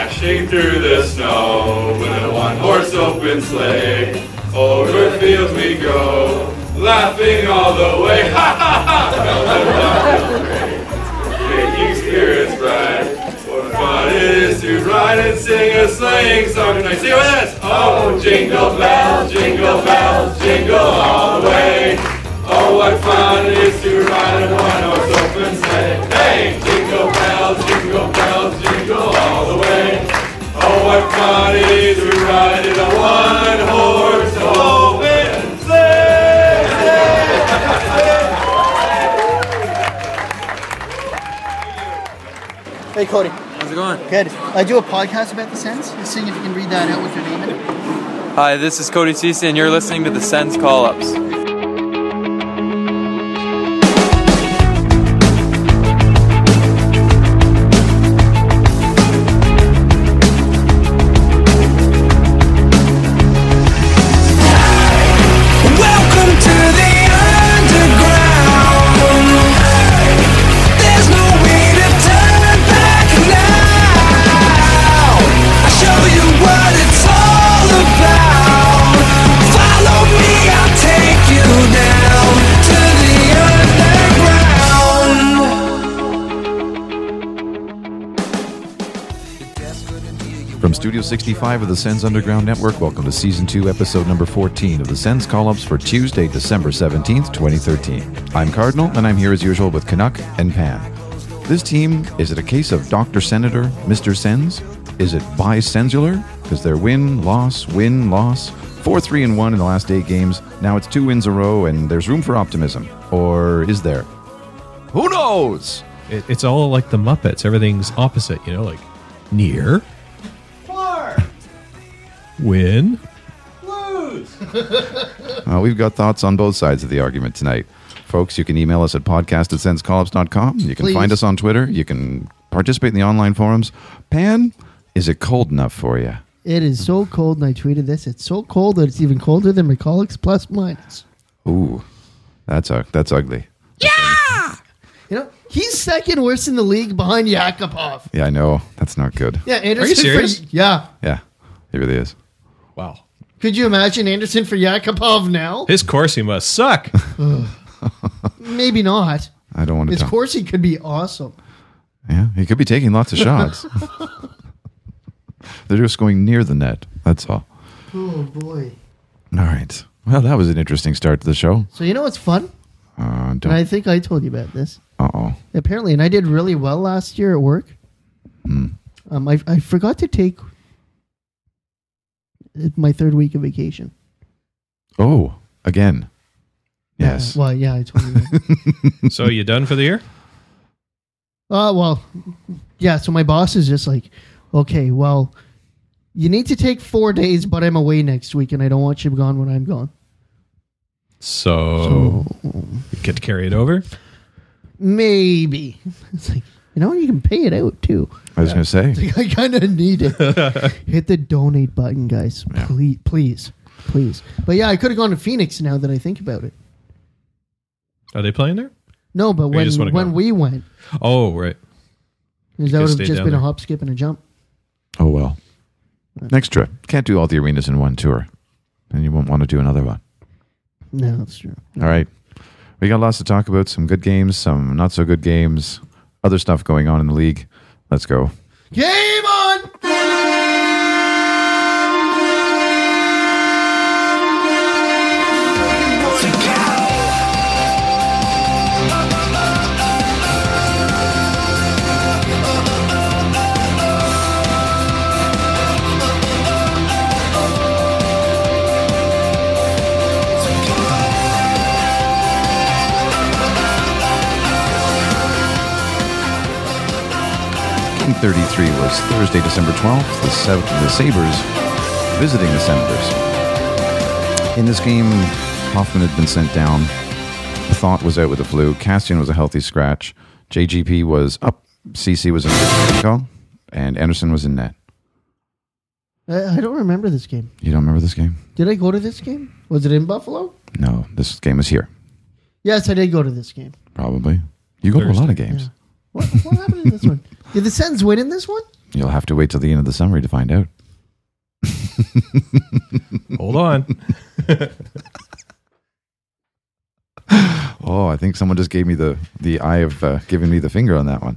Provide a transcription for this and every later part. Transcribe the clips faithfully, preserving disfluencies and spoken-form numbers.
dashing through the snow with a one-horse open sleigh. Over the fields we go, laughing all the way. Ha ha ha! Bells and bobtails ring, making spirits bright. What fun it is to ride and sing a sleighing song tonight. Sing it with us! Oh, jingle bells, jingle bells, jingle all the way. Oh, what fun it is to ride in a one-horse open sleigh. Hey, jingle bells, jingle bells, jingle all the way. Oh, what fun it is to ride in a one-horse open sleigh. Hey, Cody. How's it going? Good. I do a podcast about the Sens. Just seeing if you can read that out with your name in it. Hi, this is Cody Ceci, and you're listening to the Sens Call-Ups. From Studio sixty-five of the Sens Underground Network, welcome to Season two, Episode number fourteen of the Sens Call-Ups for Tuesday, December seventeenth, twenty thirteen. I'm Cardinal, and I'm here as usual with Canuck and Pan. This team, is it a case of Doctor Senator, Mister Sens? Is it bisensular? Because they're win, loss, win, loss. four three and one in the last eight games. Now it's two wins a row, and there's room for optimism. Or is there? Who knows? It, it's all like the Muppets. Everything's opposite, you know, like near, win, lose. Uh, we've got thoughts on both sides of the argument tonight. Folks, you can email us at podcast at sens call ups dot com. You can Please. find us on Twitter. You can participate in the online forums. Pan, is it cold enough for you? It is so cold, and I tweeted this. It's so cold that it's even colder than McCulloch's plus minus. Ooh, that's uh, that's ugly. Yeah! You know, he's second worst in the league behind Yakupov. Yeah, I know. That's not good. Yeah, Anderson. Are you serious? For, yeah. Yeah, it really is. wow. Could you imagine Anderson for Yakupov now? His Corsi must suck. Maybe not. I don't want to His talk. Corsi could be awesome. Yeah, he could be taking lots of shots. They're just going near the net. That's all. Oh, boy. All right. Well, that was an interesting start to the show. So you know what's fun? Uh, And I think I told you about this. Uh-oh. Apparently, and I did really well last year at work. Hmm. Um, I I forgot to take my third week of vacation. Oh, again. Yes. Uh, well, yeah, I told you that. So you done for the year? Uh, well, yeah, so my boss is just like, okay, well, you need to take four days, but I'm away next week, and I don't want you gone when I'm gone. So, So, you get to carry it over? maybe. It's like, you know, you can pay it out, too. I was going to say. It's like, I kind of need it. Hit the donate button, guys. Yeah. Please, please, please. But yeah, I could have gone to Phoenix now that I think about it. Are they playing there? No, but you when just wanna when go? we went, Oh, right. because could've that would have stayed just down been a there. hop, skip, and a jump. Oh, well. Next trip. Can't do all the arenas in one tour. And you won't want to do another one. No, that's true. All right. We got lots to talk about. Some good games, some not so good games, other stuff going on in the league. Let's go. Game on! Game thirty-three was Thursday, December twelfth. The, Sa- the Sabres visiting the Senators. In this game, Hoffman had been sent down. Thought was out with the flu. Castian was a healthy scratch. J G P was up. C C was in call. And Anderson was in net. I, I don't remember this game. You don't remember this game? Did I go to this game? Was it in Buffalo? No, this game was here. Yes, I did go to this game. Probably. You go to a lot of games. Yeah. What, what happened in this one? Did the Sens win in this one? You'll have to wait till the end of the summary to find out. Hold on. Oh, I think someone just gave me the, the eye of uh, giving me the finger on that one.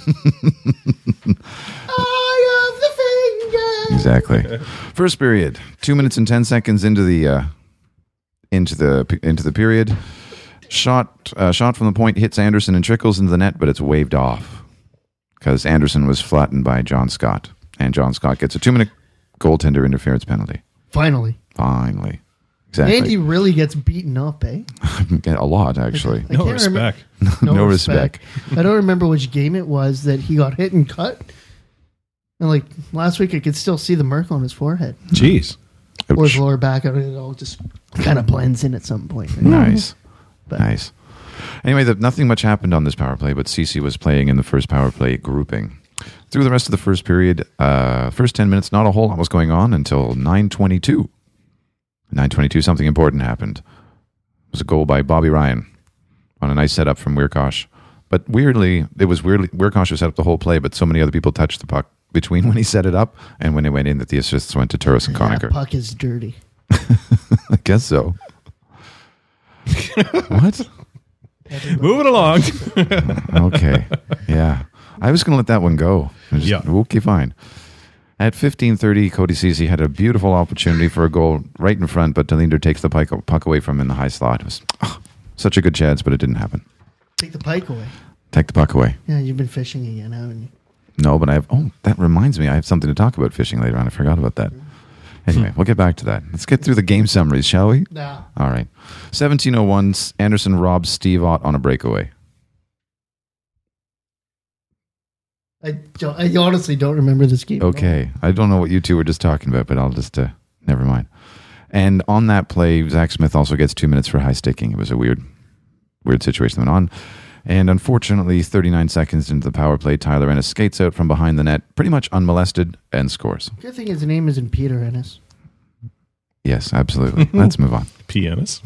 Eye of the finger. Exactly. First period, two minutes and ten seconds into the uh, into the into the period. Shot uh, shot from the point hits Anderson and trickles into the net, but it's waved off because Anderson was flattened by John Scott, and John Scott gets a two-minute goaltender interference penalty. Finally. Finally. Exactly. Andy really gets beaten up, eh? A lot, actually. I No can't remember- respect. No, No respect. I don't remember which game it was that he got hit and cut. And like last week, I could still see the mark on his forehead Jeez. or his Ouch. lower back. It all just kind of blends in at some point. Right? Nice. But- Nice. Anyway, the, nothing much happened on this power play, but Cece was playing in the first power play grouping. Through the rest of the first period, uh, first ten minutes, not a whole lot was going on until nine twenty-two. nine twenty-two, something important happened. It was a goal by Bobby Ryan on a nice setup from Weirkosh. But weirdly, it was weirdly, Weirkosh set up the whole play, but so many other people touched the puck between when he set it up and when it went in that the assists went to Turris and That Conacher. puck is dirty. I guess so. What? Moving along. Okay. Yeah. I was going to let that one go. I just- Yeah. Okay, fine. At fifteen thirty, Cody Ceci had a beautiful opportunity for a goal right in front, but Delinder takes the puck, puck away from him in the high slot. It was oh, such a good chance, but it didn't happen. Take the pike away. Take the puck away. Yeah, you've been fishing again, haven't you? No, but I have... Oh, that reminds me. I have something to talk about fishing later on. I forgot about that. Anyway, we'll get back to that. Let's get through the game summaries, shall we? No. All right. seventeen oh one, Anderson robs Steve Ott on a breakaway. I, don't, I honestly don't remember this game. at all. Okay. I don't know what you two were just talking about, but I'll just... Uh, never mind. And on that play, Zach Smith also gets two minutes for high sticking. It was a weird, weird situation that went on. And unfortunately, thirty-nine seconds into the power play, Tyler Ennis skates out from behind the net, pretty much unmolested, and scores. Good thing his name isn't Peter Ennis. Yes, absolutely. Let's move on. Pianist.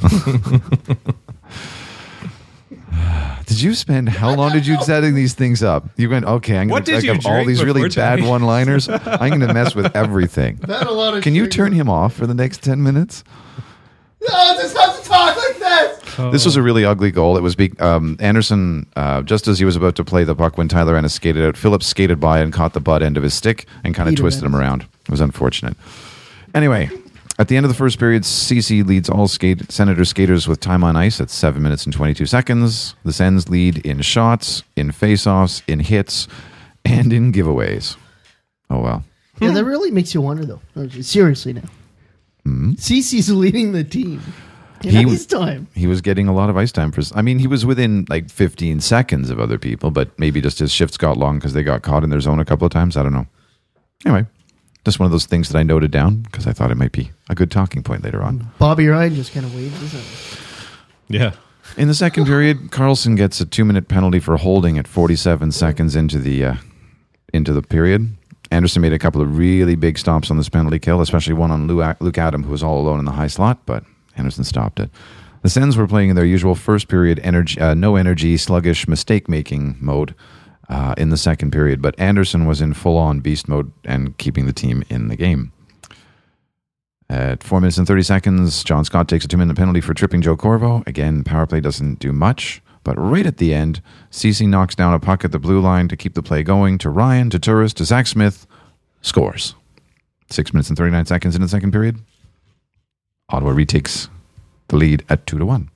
Did you spend, how long did you setting these things up? You went, okay, I'm going What to did you have all drink these really before bad tonight? one-liners. I'm going to mess with everything. I've had a lot of Can you shit turn going- him off for the next ten minutes? No, this has to talk like this. This was a really ugly goal. It was be, um, Anderson, uh, just as he was about to play the puck when Tyler Ennis skated out, Phillips skated by and caught the butt end of his stick and kind of Peter twisted him Ennis. around. It was unfortunate. Anyway, at the end of the first period, C C leads all skate Senator skaters with time on ice at seven minutes and twenty-two seconds. The Sens lead in shots, in face-offs, in hits, and in giveaways. Oh, well. Yeah, that really makes you wonder, though. No, seriously now. Hmm? Cece's leading the team. In He- ice time. He was getting a lot of ice time for. I mean, he was within like fifteen seconds of other people, but maybe just his shifts got long because they got caught in their zone a couple of times. I don't know. Anyway, just one of those things that I noted down because I thought it might be a good talking point later on. Bobby Ryan just kind of waved his arms. Yeah. In the second period, Carlson gets a two-minute penalty for holding at forty-seven seconds into the uh, into the period. Anderson made a couple of really big stops on this penalty kill, especially one on Luke Luke Adam, who was all alone in the high slot, but Anderson stopped it. The Sens were playing in their usual first period, energy, uh, no energy, sluggish, mistake-making mode uh, in the second period, but Anderson was in full-on beast mode and keeping the team in the game. At four minutes and thirty seconds, John Scott takes a two-minute penalty for tripping Joe Corvo. Again, power play doesn't do much, but right at the end, Cece knocks down a puck at the blue line to keep the play going to Ryan, to Turris, to Zach Smith, scores. Six minutes and thirty-nine seconds in the second period, Ottawa retakes the lead at two to one.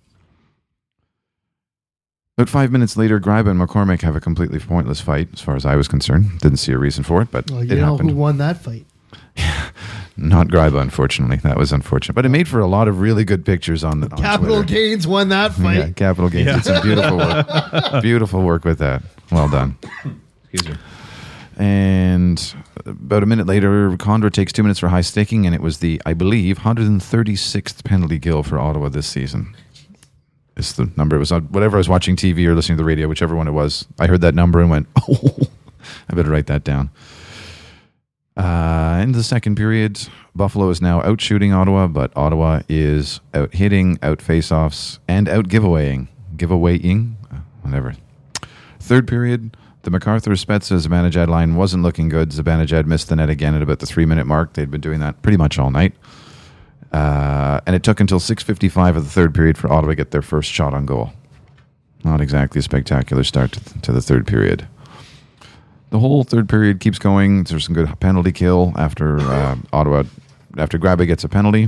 About five minutes later, Greiba and McCormick have a completely pointless fight, as far as I was concerned. Didn't see a reason for it, but Well, you it know happened. who won that fight? Not Greiba, unfortunately. That was unfortunate. But it made for a lot of really good pictures on the on Capital Twitter. Gains won that fight. Yeah, Capital Gains did some beautiful work. Beautiful work with that. Well done. Excuse me. And about a minute later, Condor takes two minutes for high sticking, and it was the, I believe, one hundred thirty-sixth penalty kill for Ottawa this season. It's the number. It was on whatever I was watching T V or listening to the radio, whichever one it was. I heard that number and went, oh, I better write that down. Uh, in the second period, Buffalo is now out shooting Ottawa, but Ottawa is out hitting, out face-offs, and out giveawaying. Giveawaying? Uh, Whatever. Third period, The MacArthur Spezza Zibanejad line wasn't looking good. Zibanejad missed the net again at about the three-minute mark. They'd been doing that pretty much all night. Uh, and it took until six fifty-five of the third period for Ottawa to get their first shot on goal. Not exactly a spectacular start to, th- to the third period. The whole third period keeps going. There's some good penalty kill after uh, Ottawa, after Grabbe gets a penalty.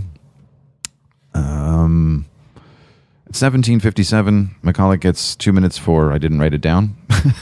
Um, at seventeen fifty-seven, McCulloch gets two minutes for, I didn't write it down.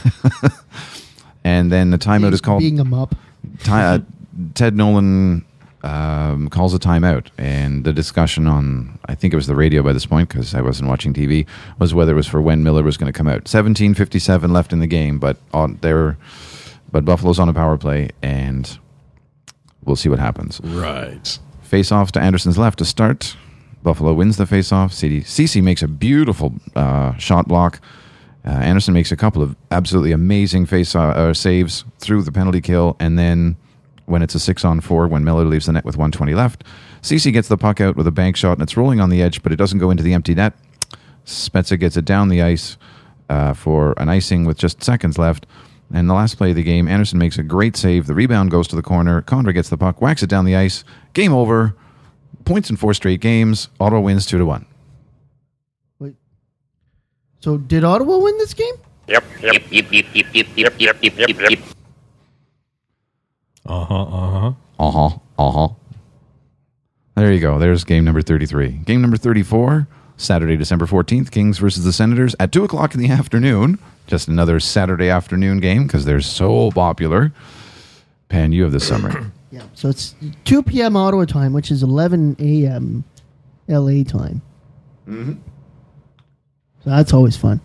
And then the timeout is called. Being a mup. Ti- uh, Ted Nolan um, calls a timeout. And the discussion on, I think it was the radio by this point, because I wasn't watching T V, was whether it was for when Miller was going to come out. seventeen fifty-seven left in the game, but on there. But Buffalo's on a power play, and we'll see what happens. Right. Face-off to Anderson's left to start. Buffalo wins the face-off. Ceci makes a beautiful uh, shot block. Uh, Anderson makes a couple of absolutely amazing face uh, saves through the penalty kill, and then when it's a six-on-four, when Miller leaves the net with one twenty left, Ceci gets the puck out with a bank shot, and it's rolling on the edge, but it doesn't go into the empty net. Spezza gets it down the ice uh, for an icing with just seconds left. And the last play of the game, Anderson makes a great save. The rebound goes to the corner. Condra gets the puck, whacks it down the ice. Game over. Points in four straight games. Ottawa wins two to one. Wait. So did Ottawa win this game? Yep, yep, yep, yep, yep, yep, yep, yep, yep, yep, yep. Uh-huh, uh-huh. Uh-huh, uh-huh. There you go. There's game number thirty-three. Game number thirty-four, Saturday, December fourteenth, Kings versus the Senators at two o'clock in the afternoon. Just another Saturday afternoon game because they're so popular. Pan, you have this summary. Yeah. So it's two p.m. Ottawa time, which is eleven a.m. L A time. Mm-hmm. So that's always fun.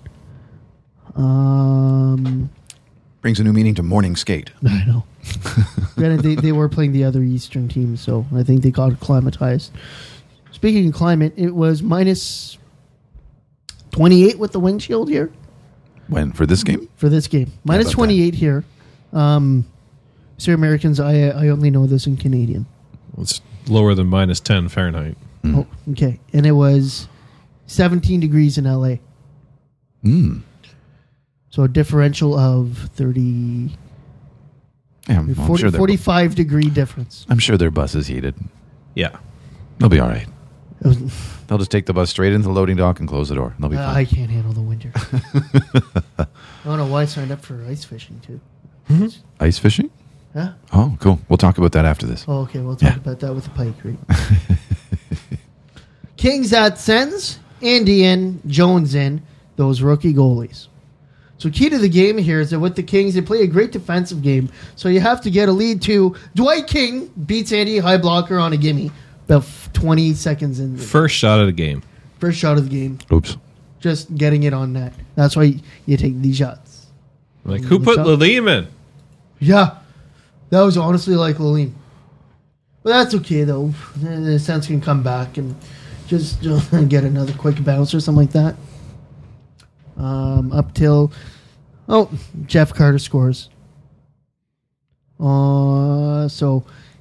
Um, Brings a new meaning to morning skate. I know. Granted, they, they were playing the other Eastern teams, so I think they got acclimatized. Speaking of climate, it was minus twenty-eight with the windshield here. When? For this game? For this game. Minus about twenty-eight here. Um, so Americans, I I only know this in Canadian. It's lower than minus ten Fahrenheit. Mm. Oh, okay. And it was seventeen degrees in L A. Mm. So a differential of thirty, Yeah, I'm, forty, sure their- forty-five degree difference. I'm sure their bus is heated. Yeah. They'll be all right. It was, They'll just take the bus straight into the loading dock and close the door. They'll be uh, fine. I can't handle the winter. I don't know why I signed up for ice fishing too. Ice fishing? Huh? Oh, cool. We'll talk about that after this. Oh, okay, we'll talk Yeah. about that with the pike, right? Kings at Sens, Andy in, Jones in, those rookie goalies. So key to the game here is that with the Kings, they play a great defensive game. So you have to get a lead to Dwight King beats Andy high blocker on a gimme about twenty seconds in. First shot of the game. First shot of the game. Oops. Just getting it on net. That's why you take these shots. Like, who What's put up? Lalim in? Yeah. That was honestly like Lalim. But that's okay, though. The Sens can come back and just uh, get another quick bounce or something like that. Um, up till... Oh, Jeff Carter scores. Uh, so...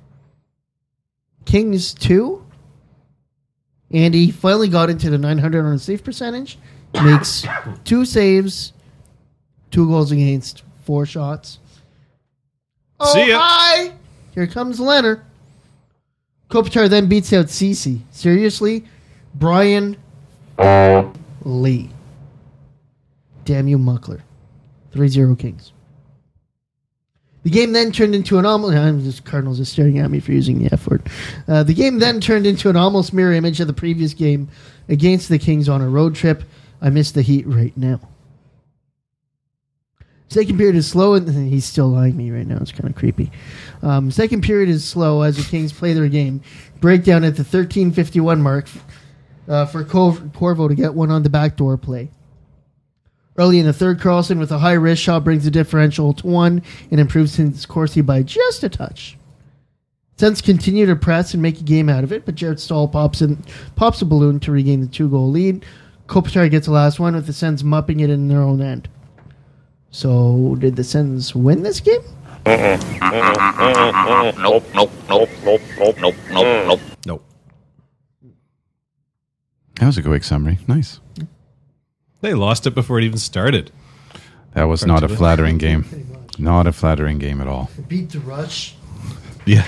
Kings two. Andy finally got into the nine hundred on a save percentage. Makes two saves, two goals against, four shots. Oh, See ya. hi! Here comes Leonard. Kopitar then beats out Ceci. Seriously? Brian Lee. Damn you, Muckler. three zero Kings. The game then turned into an almost... I'm just, Cardinals are staring at me for using the F word. Uh, the game then turned into an almost mirror image of the previous game against the Kings on a road trip. I miss the Heat right now. Second period is slow, and he's still eyeing me right now. It's kind of creepy. Um, second period is slow as the Kings play their game. Breakdown at the thirteen fifty-one mark uh, for Cor- Corvo to get one on the backdoor play. Early in the third, Carlson with a high wrist shot brings the differential to one and improves his Corsi by just a touch. Sens continue to press and make a game out of it, but Jared Stahl pops in, pops a balloon to regain the two-goal lead. Kopitar gets the last one with the Sens mupping it in their own end. So, did the Sens win this game? Nope, nope, nope, nope, nope, nope, nope, nope. Nope. That was a quick summary. Nice. They lost it before it even started. That was Part not two a it. flattering game. Pretty much. Not a flattering game at all. Beat the rush. Yeah.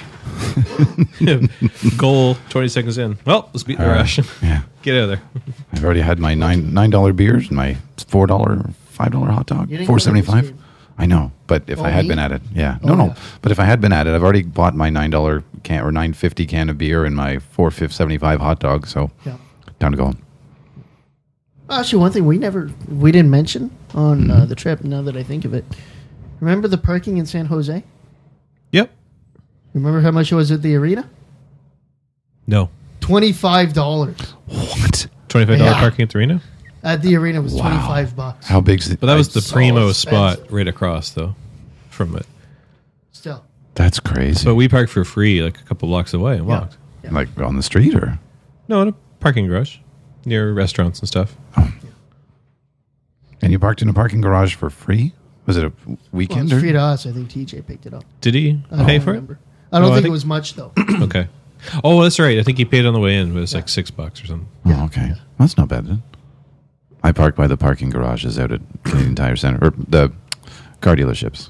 Goal twenty seconds in. Well, let's beat the All right. rush. Yeah. Get out of there. I've already had my nine nine dollar beers and my four dollar five dollar hot dog. You didn't Four go to seventy this five. game. I know, but if Oh, I had me? been at it, yeah, Oh, no, no. yeah. But if I had been at it, I've already bought my nine dollar can or nine fifty can of beer and my four fifth seventy five hot dog. So Yeah. time to go home. Actually, one thing we never we didn't mention on Mm-hmm. uh, the trip. Now that I think of it, remember the parking in San Jose? Yep. Remember how much it was at the arena? No. Twenty five dollars What? twenty-five dollars Yeah. parking at the arena? at the arena was Wow. twenty five bucks. How big's it? But that was the So primo expensive. spot right across, though, from it. Still, That's crazy. But we parked for free like a couple blocks away and Yeah. walked. Yeah. Like on the street or? No, in a parking garage near restaurants and stuff. And you parked in a parking garage for free? Was it a well, weekend? it's or? free to us. I think T J picked it up. Did he I don't pay for remember. I don't No, I think, think- it was much though. it? Okay. Oh, that's right. I think he paid on the way in. But it was like six bucks or something. Oh, okay. That's not bad then. I parked by the parking garages out at Canadian Tire Center, or the car dealerships.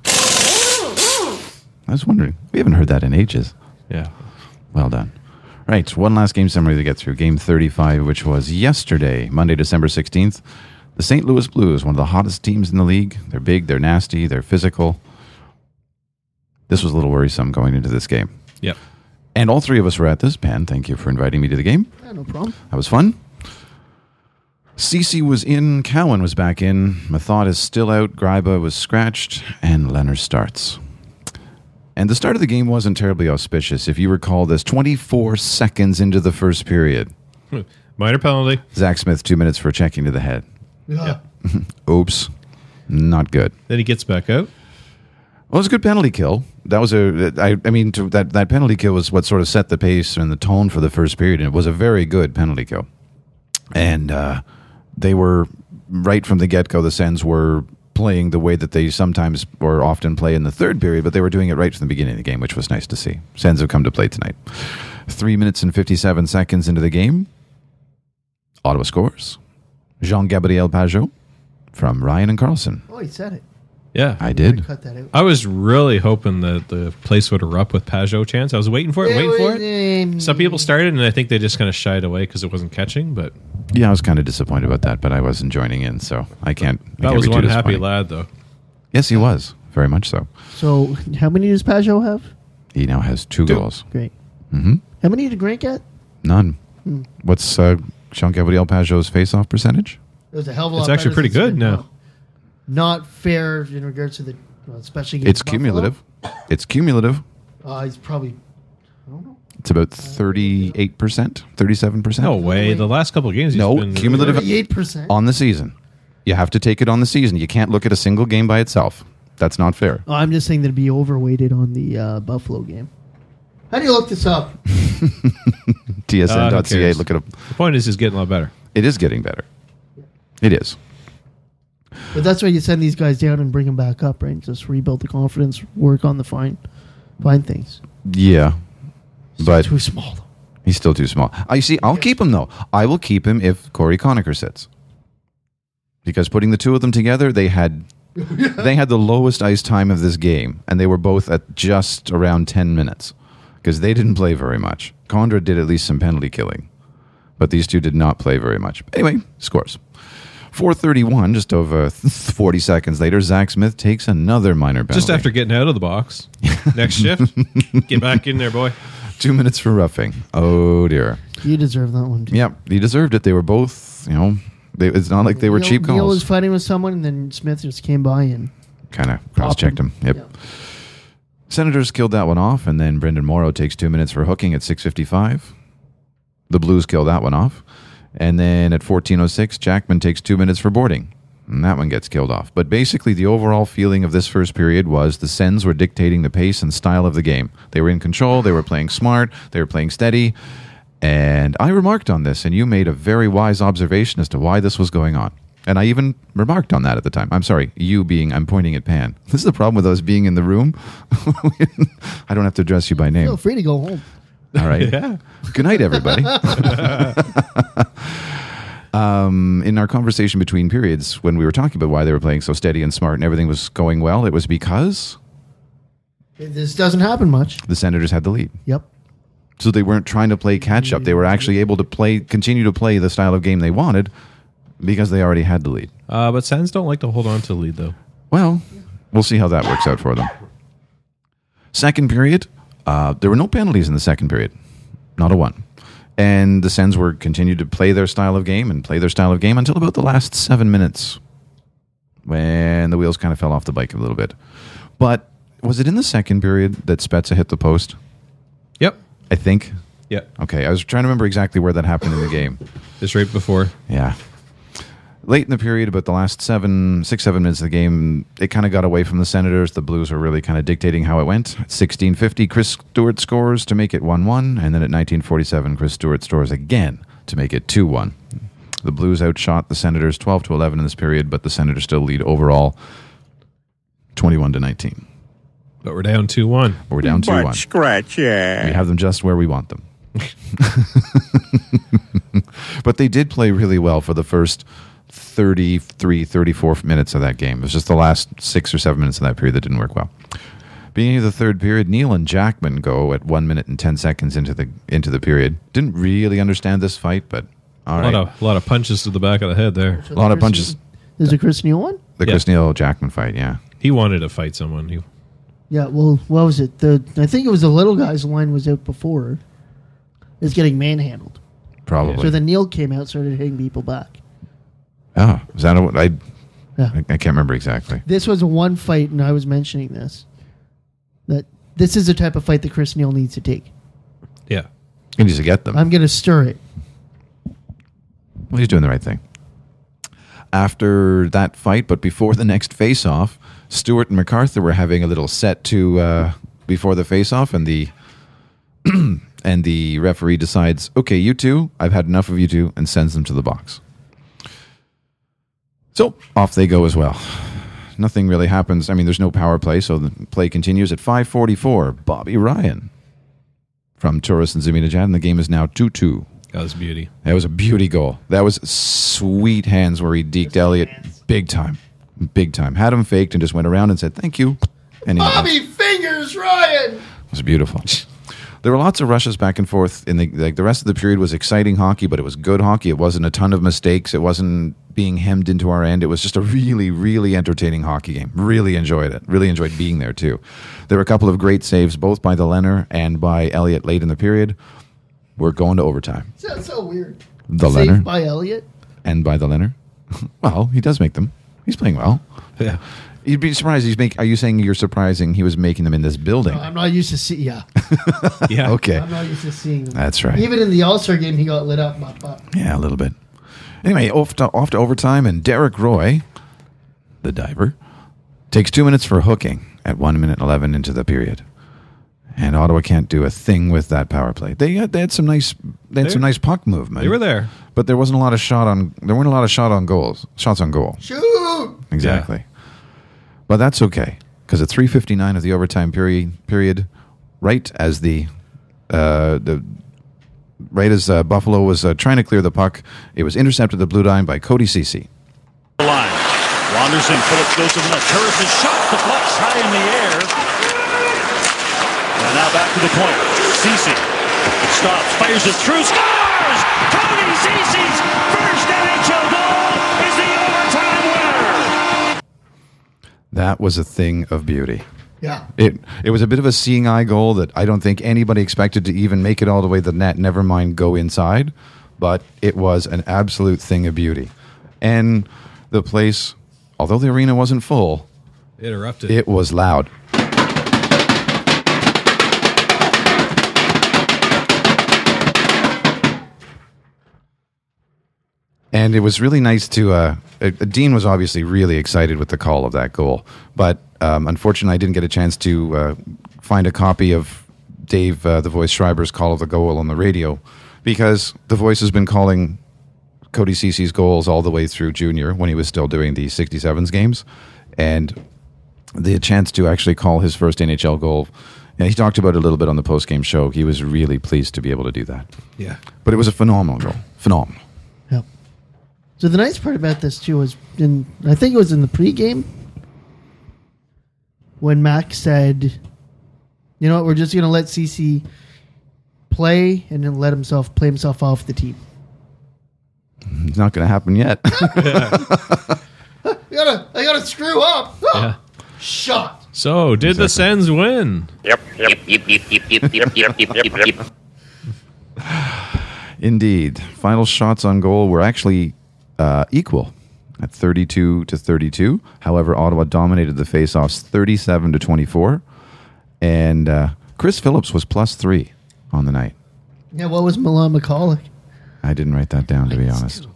I was wondering. We haven't heard that in ages. Yeah. Well done. Right, one last game summary to get through. Game thirty-five, which was yesterday, Monday, December sixteenth. The Saint Louis Blues, one of the hottest teams in the league. They're big, they're nasty, they're physical. This was a little worrisome going into this game. Yep. And all three of us were at this. Pan, thank you for inviting me to the game. Yeah, no problem. That was fun. Cece was in, Cowan was back in, Mathod is still out, Greiba was scratched, and Leonard starts. And the start of the game wasn't terribly auspicious. If you recall this, twenty-four seconds into the first period, Minor penalty. Zach Smith, two minutes for checking to the head. Yeah. Oops. Not good. Then he gets back out. Well, it was a good penalty kill. That was a, I, I mean, to, that, that penalty kill was what sort of set the pace and the tone for the first period, and it was a very good penalty kill. And uh, they were, right from the get-go, the Sens were playing the way that they sometimes or often play in the third period, but they were doing it right from the beginning of the game, which was nice to see. Sens have come to play tonight. Three minutes and fifty-seven seconds into the game, Ottawa scores. Jean-Gabriel Pajot from Ryan and Carlson. Oh, he said it. Yeah. I did. Cut that out. I was really hoping that the place would erupt with Pajot chance. I was waiting for it, waiting for it. it. Some people started, and I think they just kind of shied away because it wasn't catching. But Yeah, I was kind of disappointed about that, but I wasn't joining in, so I can't. I that can't was be too one happy disappointed. lad, though. Yes, he was. Very much so. So, how many does Pajot have? He now has two, Two. goals. Great. Mm-hmm. How many did Grant get? None. Hmm. What's uh, Jean-Gabriel Pajot's face-off percentage? It was a hell of a lot. It's actually better pretty than good Smith. now. Not fair in regards to the, well, especially against It's Buffalo. cumulative. It's cumulative. Uh, he's probably, I don't know. It's about thirty-eight percent, thirty-seven percent. No way. The last couple of games, he's No, been cumulative- thirty-eight percent. On the season. You have to take it on the season. You can't look at a single game by itself. That's not fair. Oh, I'm just saying that it'd be overweighted on the uh, Buffalo game. How do you look this up? T S N dot C A, Uh, who cares? look it up. The point is, he's getting a lot better. It is getting better. It is. But that's why you send these guys down and bring them back up, right? Just rebuild the confidence, work on the fine, fine things. Yeah. But Too small, though. he's still too small. I see. I'll keep him though. I will keep him if Corey Conacher sits, because putting the two of them together, they had they had the lowest ice time of this game, and they were both at just around ten minutes because they didn't play very much. Condra did at least some penalty killing, but these two did not play very much. Anyway, scores. four thirty-one, just over forty seconds later, Zach Smith takes another minor penalty. Just after getting out of the box. Next shift, get back in there, boy. Two minutes for roughing. Oh, dear. You deserve that one, too. Yep, he deserved it. They were both, you know, they, it's not like they were Neil- cheap Neil was calls. fighting with someone, and then Smith just came by and Kind of cross-checked him. Yep. Yeah. Senators killed that one off, and then Brendan Morrow takes two minutes for hooking at six fifty-five. The Blues kill that one off. And then at fourteen oh six, Jackman takes two minutes for boarding. And that one gets killed off. But basically, the overall feeling of this first period was the Sens were dictating the pace and style of the game. They were in control. They were playing smart. They were playing steady. And I remarked on this, and you made a very wise observation as to why this was going on. And I even remarked on that at the time. I'm sorry, you being, I'm pointing at Pan. This is the problem with us being in the room. I don't have to address you by name. feel free to go home. All right. Yeah. Good night, everybody. Um, in our conversation between periods, when we were talking about why they were playing so steady and smart and everything was going well, it was because This doesn't happen much. the Senators had the lead. Yep. So they weren't trying to play catch up. They were actually able to play, continue to play the style of game they wanted because they already had the lead. Uh, but Sens don't like to hold on to the lead, though. Well, we'll see how that works out for them. Second period, uh, there were no penalties in the second period. Not a one. And the Sens were continued to play their style of game and play their style of game until about the last seven minutes when the wheels kind of fell off the bike a little bit. But was it in the second period that Spezza hit the post? Yep. I think. Yeah. Okay, I was trying to remember exactly where that happened in the game. Just right before. Yeah. Late in the period, about the last seven, six, seven minutes of the game, it kind of got away from the Senators. The Blues were really kind of dictating how it went. At sixteen fifty, Chris Stewart scores to make it one one, and then at nineteen forty-seven, Chris Stewart scores again to make it two one. The Blues outshot the Senators twelve to eleven in this period, but the Senators still lead overall twenty-one to nineteen. But we're down two one. We're down two one. Butt scratch, yeah. We have them just where we want them. But they did play really well for the first thirty-three, thirty-four minutes of that game. It was just the last six or seven minutes of that period that didn't work well. Beginning of the third period, Neil and Jackman go at one minute and ten seconds into the into the period. Didn't really understand this fight, but all A right. lot of, a lot of punches to the back of the head there. A lot of punches. There's a Chris Neal one? The Yeah. Chris Neil Jackman fight, yeah. He wanted to fight someone. He, Yeah, well, what was it? The I think it was the little guy's line was out before. Is getting manhandled. Probably. So then Neil came out, started hitting people back. Oh, is that what I, Yeah. I I can't remember exactly. This was one fight, and I was mentioning this. That this is the type of fight that Chris Neal needs to take. yeah. He needs to get them. I'm going to stir it. Well, he's doing the right thing. After that fight, but before the next face-off, Stewart and MacArthur were having a little set to uh, before the face-off, and the and the referee decides, okay, you two, I've had enough of you two, and sends them to the box. So off they go as well. Nothing really happens. I mean, there's no power play, so the play continues at five forty-four. Bobby Ryan from Turris and Ziminejad, and the game is now two two. That was beauty. That was a beauty goal. That was sweet hands where he deked Elliott big time. Big time. Had him faked and just went around and said, thank you. And he Bobby Fingers Ryan! It was beautiful. There were lots of rushes back and forth. In the like the rest of the period was exciting hockey, but it was good hockey. It wasn't a ton of mistakes. It wasn't being hemmed into our end. It was just a really, really entertaining hockey game. Really enjoyed it. Really enjoyed being there, too. There were a couple of great saves, both by the Leonard and by Elliott late in the period. We're going to overtime. Sounds so weird. The Saved Leonard by Elliott? and by the Leonard. Well, he does make them. He's playing well. Yeah. You'd be surprised. He's make. Are you saying you're surprising he was making them in this building? No, I'm not used to see. Yeah, Yeah. Okay. I'm not used to seeing them. That's right. Even in the All-Star game, he got lit up. But, but Yeah, a little bit. Anyway, off to, off to overtime, and Derek Roy, the diver, takes two minutes for hooking at one minute eleven into the period. And Ottawa can't do a thing with that power play. They had, they had some nice they had They- some nice puck movement. They were there. but there wasn't a lot of shot on. There weren't a lot of shot on goals. Shots on goal. shoot! Exactly. But that's okay, because at three fifty-nine of the overtime period, period, right as the uh, the right as uh, Buffalo was uh, trying to clear the puck, it was intercepted at the blue line by Cody Ceci. Line. Wanders in. Phillips goes to the net. Turris' shot deflects high in the air. And now back to the point. Ceci stops, fires it through, scores! Cody Ceci's first N H L goal is the overtime winner. That was a thing of beauty. Yeah. It it was a bit of a seeing eye goal that I don't think anybody expected to even make it all the way to the net, never mind go inside. But it was an absolute thing of beauty. And the place, although the arena wasn't full, It erupted. it was loud. And it was really nice to. Uh, uh, Dean was obviously really excited with the call of that goal, but um, unfortunately, I didn't get a chance to uh, find a copy of Dave, uh, the voice Schreiber's call of the goal on the radio, because the voice has been calling Cody Ceci's goals all the way through junior when he was still doing the sixty-sevens games, and the chance to actually call his first N H L goal. And he talked about it a little bit on the post-game show. He was really pleased to be able to do that. yeah. But it was a phenomenal goal. Phenomenal. Yep. So the nice part about this too was in I think it was in the pregame when Mac said, "You know what? We're just going to let C C play and then let himself play himself off the team." It's not going to happen yet. I gotta, I gotta screw up. Yeah. Shot. So, did the Sens win? Yep, yep, yep, yep, yep, yep, yep, yep, yep, yep, yep. Indeed. Final shots on goal were actually uh, equal at thirty-two to thirty-two. However, Ottawa dominated the faceoffs thirty-seven to twenty-four. And uh, Chris Phillips was plus three on the night. Yeah, what was Milan McCulloch? I didn't write that down, to be honest.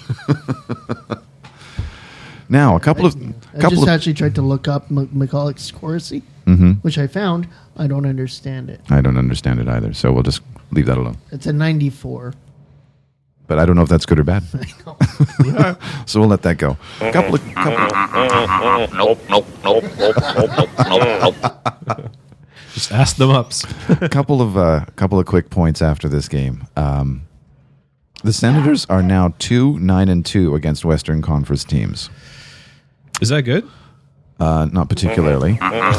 Now, a couple of... I couple just of, actually tried to look up M- McCulloch's Corsi, mm-hmm. which I found. I don't understand it. I don't understand it either, so we'll just leave that alone. It's a ninety-four. But I don't know if that's good or bad. I know. So we'll let that go. A couple of... Couple of Nope, nope, nope, nope, nope, nope, nope. Just ask them ups. A couple of uh, couple of quick points after this game. Um, the Senators are now two nine and two against Western Conference teams. Is that good? Uh, not particularly.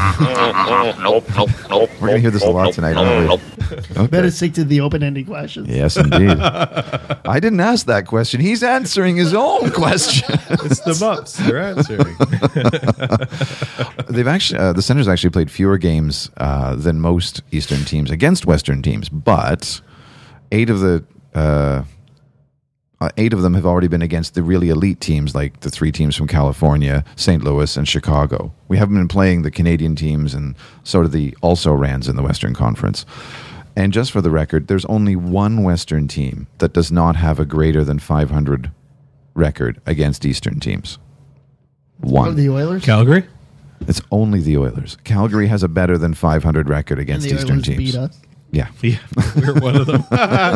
Nope, nope, nope. We're gonna hear this a lot tonight, aren't we? Okay. Better stick to the open-ended questions. Yes, indeed. I didn't ask that question. He's answering his own question. It's the Mups. They're answering. They've actually uh, the Senators actually played fewer games uh, than most Eastern teams against Western teams, but eight of the uh, uh, eight of them have already been against the really elite teams, like the three teams from California, Saint Louis, and Chicago. We haven't been playing the Canadian teams and sort of the also-rans in the Western Conference. And just for the record, there's only one Western team that does not have a greater than five hundred record against Eastern teams. One. Oh, the Oilers? Calgary? It's only the Oilers. Calgary has a better than five hundred record And against the Eastern Oilers teams. beat us. Yeah. Yeah, we're one of them.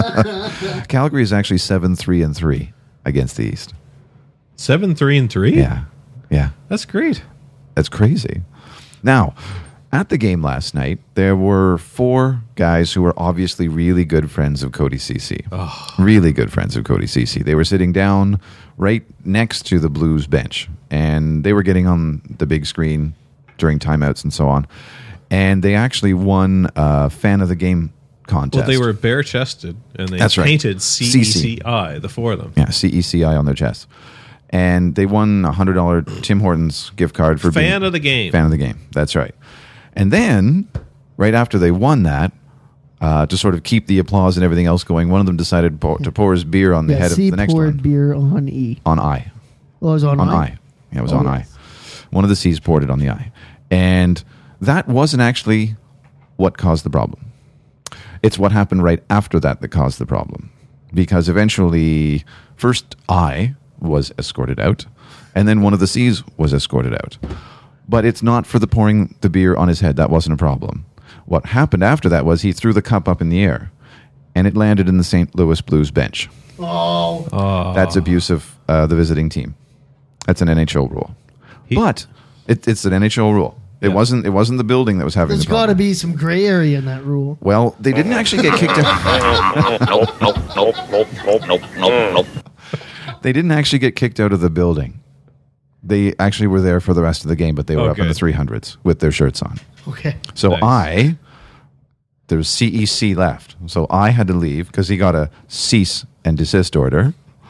Calgary is actually seven three and three against the East. Seven, three, and three? Yeah. Yeah. That's great. That's crazy. Now, at the game last night, there were four guys who were obviously really good friends of Cody Ceci. Oh. Really good friends of Cody Ceci. They were sitting down right next to the Blues bench, and they were getting on the big screen during timeouts and so on. And they actually won a fan of the game contest. Well, they were bare chested and they That's right. painted C E C I, the four of them. Yeah, C E C I on their chests. And they won a one hundred dollars Tim Hortons gift card for Fan being of the game. Fan of the game. That's right. And then, right after they won that, uh, to sort of keep the applause and everything else going, one of them decided pour, to pour his beer on the Yeah, head of C the next poured one. beer on E. On I. Well, it was on, On I. I. Yeah, it was Oh, on yes. I. One of the C's poured it on the I. And that wasn't actually what caused the problem. It's what happened right after that that caused the problem. Because eventually, first I was escorted out, and then one of the C's was escorted out. But it's not for the pouring the beer on his head. That wasn't a problem. What happened after that was he threw the cup up in the air, and it landed in the Saint Louis Blues bench. Oh. Oh. That's abuse of uh, the visiting team. That's an N H L rule. He- but it, it's an N H L rule. It Yeah. wasn't. It wasn't the building that was having There's the got to problem. be some gray area in that rule. Well, they didn't actually get kicked out. Nope, nope, nope, nope, nope, nope, nope, nope. They didn't actually get kicked out of the building. They actually were there for the rest of the game, but they were Oh, up in the good. three hundreds with their shirts on. Okay. So Nice. I, there was C E C left. So I had to leave because he got a cease and desist order.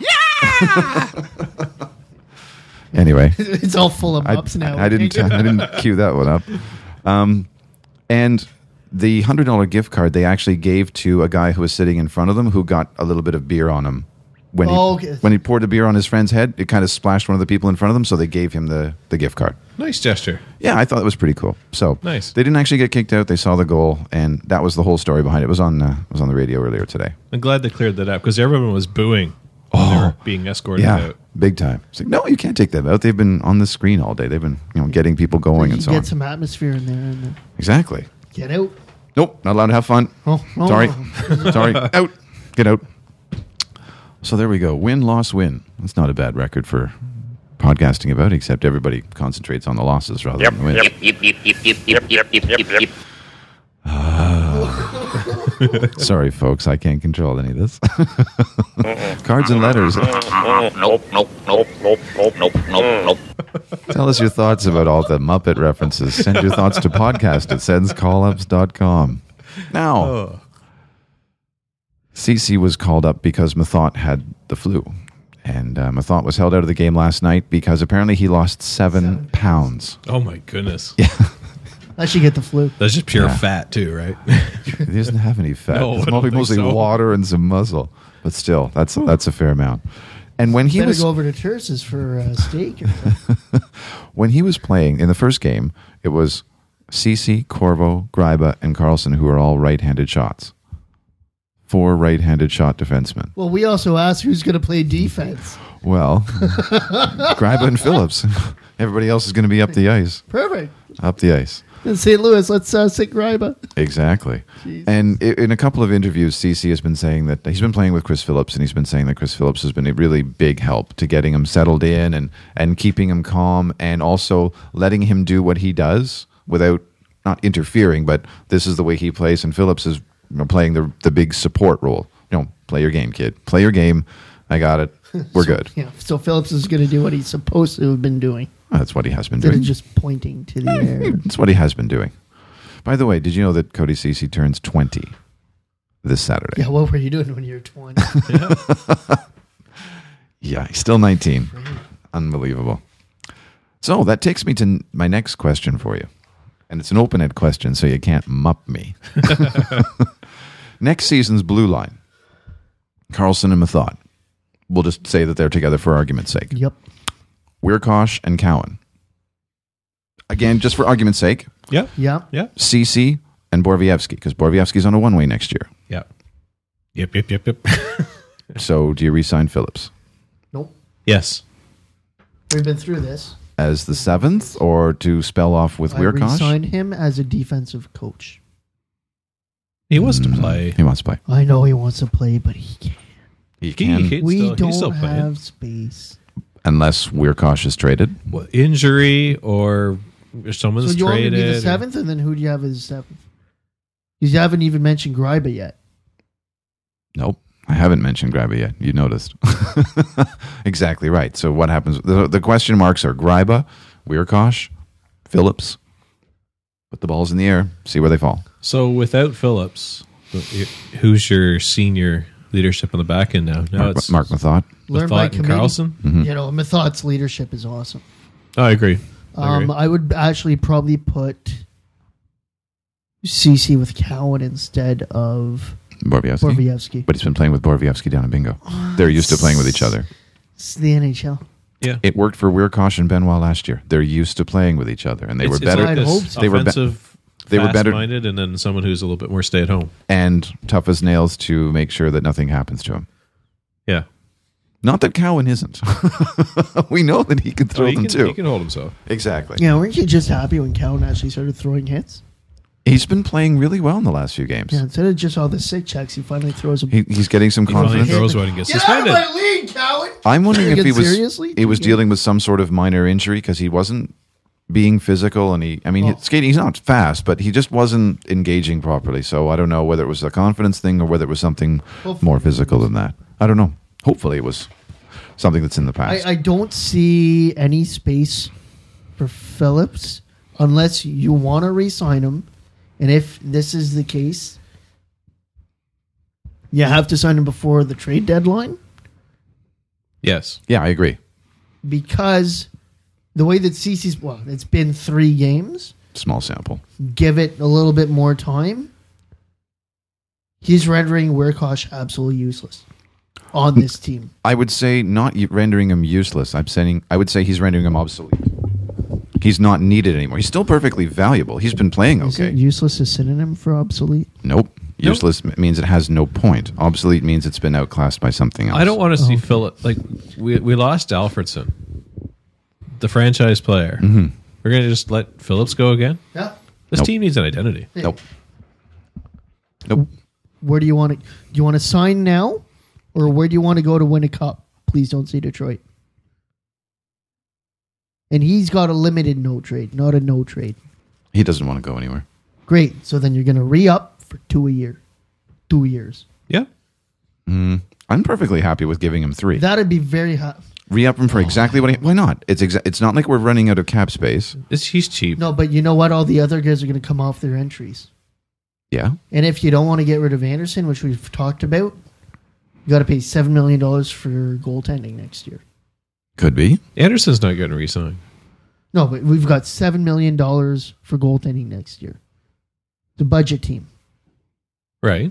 Yeah. Anyway, It's all full of I, ups now. I didn't. I didn't cue that one up. Um, and the hundred dollar gift card they actually gave to a guy who was sitting in front of them who got a little bit of beer on him. When he, Oh, okay. when he poured the beer on his friend's head, it kind of splashed one of the people in front of them, so they gave him the, the gift card. Nice gesture. Yeah, I thought it was pretty cool. So Nice. they didn't actually get kicked out. They saw the goal, and that was the whole story behind it. It was on uh, it was on the radio earlier today. I'm glad they cleared that up because everyone was booing when they were being escorted Oh. Yeah, out. big time. It's like, no, you can't take them out. They've been on the screen all day. They've been you know getting people going You and so get on. some atmosphere in there and then Exactly. get out. Nope, not allowed to have fun. Oh, oh. Sorry. Sorry. Out. Get out. So there we go. Win, loss, win. That's not a bad record for podcasting about, except everybody concentrates on the losses rather Yep, than the wins. yep, yep, yep, yep, yep, yep, yep, yep, yep, yep. Sorry, folks, I can't control any of this. Cards and letters. Nope, nope, nope, nope, nope, nope, nope, nope. Tell us your thoughts about all the Muppet references. Send your thoughts to podcast at sens call ups dot com. Now, Oh. Cece was called up because Mathot had the flu. And uh, Mathot was held out of the game last night because apparently he lost seven, seven pounds. Oh my goodness. Yeah. I should get the flu. That's just pure Yeah. fat too, right? He doesn't have any fat. No, I it's don't mostly think mostly so. water and some muscle. But still, that's that's a fair amount. And when he Better was go over to Terrace's for uh, steak. Or something. when he was playing in the first game, it was Cece, Corvo, Greiba, and Carlson who were all right-handed shots. Four right-handed shot defensemen. Well, we also asked who's going to play defense. Well, Greiba and Phillips. Everybody else is going to be up the ice. Perfect. Up the ice. In Saint Louis, let's uh, sit Greiba. Exactly. Jesus. And i- in a couple of interviews, Cece has been saying that he's been playing with Chris Phillips, and he's been saying that Chris Phillips has been a really big help to getting him settled in and, and keeping him calm and also letting him do what he does without not interfering, but this is the way he plays, and Phillips is you know, playing the the big support role. You know, play your game, kid. Play your game. I got it. We're good. Yeah. So Phillips is going to do what he's supposed to have been doing That's what he has been instead doing. of just pointing to the air. That's what he has been doing. By the way, did you know that Cody Cece turns twenty this Saturday? Yeah. What were you doing when you were twenty? Yeah, he's still nineteen. Unbelievable. So that takes me to n- my next question for you. And it's an open-ended question, so you can't mup me. Next season's blue line, Carlson and Mathot. We'll just say that they're together for argument's sake. Yep. Weirkosh and Cowan. Again, just for argument's sake, Yeah. Yeah. Yeah. Cece and Borvievsky, because Borvievsky's on a one-way next year. Yeah. Yep. Yep. Yep. Yep. So do you re-sign Phillips Nope. Yes. We've been through this. as the seventh, or to spell off with I Weirkosh? re-signed him as a defensive coach. He wants to Mm, play. He wants to play. I know he wants to play, but he can't. He He- can, he- We still- he's don't still playing. have space. unless Weirkosh is traded. What, injury or if someone's So you want me to traded? be the or- seventh, and then who do you have as seventh? Because you haven't even mentioned Greiba yet. Nope. I haven't mentioned Greiba yet. You noticed. Exactly right. So what happens? The, the question marks are Greiba, Weirkosh, Phillips. Put the balls in the air. See where they fall. So without Phillips, who's your senior leadership on the back end now? Now Mark, it's Mark Mathot. Learn by Mathot and committee. Carlson. Mhm. You know, Mathot's leadership is awesome. Oh, I agree. I Um, agree. I would actually probably put Cece with Cowan instead of Borvievsky. Borvievsky. But he's been playing with Borvievsky down in Bingo. They're used to playing with each other. It's the N H L. yeah. It worked for Weirkosh and Benoit last year. They're used to playing with each other, and they It's- were it's better. like I'd this hope so. They were be- offensive, they were better- fast-minded, and then someone who's a little bit more stay at home. and tough as nails to make sure that nothing happens to him. Yeah. Not that Cowan isn't. We know that he can throw Oh, he, them can, too. he can hold himself. Exactly. Yeah, weren't you just happy when Cowan actually started throwing hits? He's been playing really well in the last few games. Yeah, instead of just all the sick checks, he finally throws a He, he's getting some He finally confidence. throws one and gets Get out of suspended. my league, Cowan! I'm wondering if Again, he was seriously? he was Again. dealing with some sort of minor injury because he wasn't being physical, and he I mean Oh. he- skating he's not fast, but he just wasn't engaging properly. So I don't know whether it was a confidence thing or whether it was something Hopefully more it physical than that. I don't know. Hopefully it was something that's in the past. I, I don't see any space for Phillips unless you want to re-sign him. And if this is the case, you have to sign him before the trade deadline, Yes. yeah, I agree. because the way that Cece's, well, it's been three games. Small sample. Give it a little bit more time. He's rendering Weirkosh absolutely useless on this team. I would say not y- rendering him useless. I'm saying I would say he's rendering him obsolete. He's not needed anymore. He's still perfectly valuable. He's been playing Is okay. it useless a synonym for obsolete? Nope. Useless m- means it has no point. Obsolete means it's been outclassed by something else. I don't want to see okay. Philip. Like, we, we lost Alfredson, the franchise player. Mhm. We're going to just let Phillips go again? Yeah. This Nope. team needs an identity. Nope. Nope. Where do you want to? Do you want to sign now, or where do you want to go to win a cup? Please don't say Detroit. And he's got a limited no trade, not a no trade. He doesn't want to go anywhere. Great. So then you're going to re up for two a year. two years. Yeah. Mm, I'm perfectly happy with giving him three. That'd be very high. Re-up him for exactly what he... Why not? It's exa- It's not like we're running out of cap space. It's, he's cheap. No, but you know what? All the other guys are going to come off their entries. Yeah. And if you don't want to get rid of Anderson, which we've talked about, you got to pay seven million dollars for goaltending next year. Could be. Anderson's not going to resign. No, but we've got seven million dollars for goaltending next year. The budget team. Right.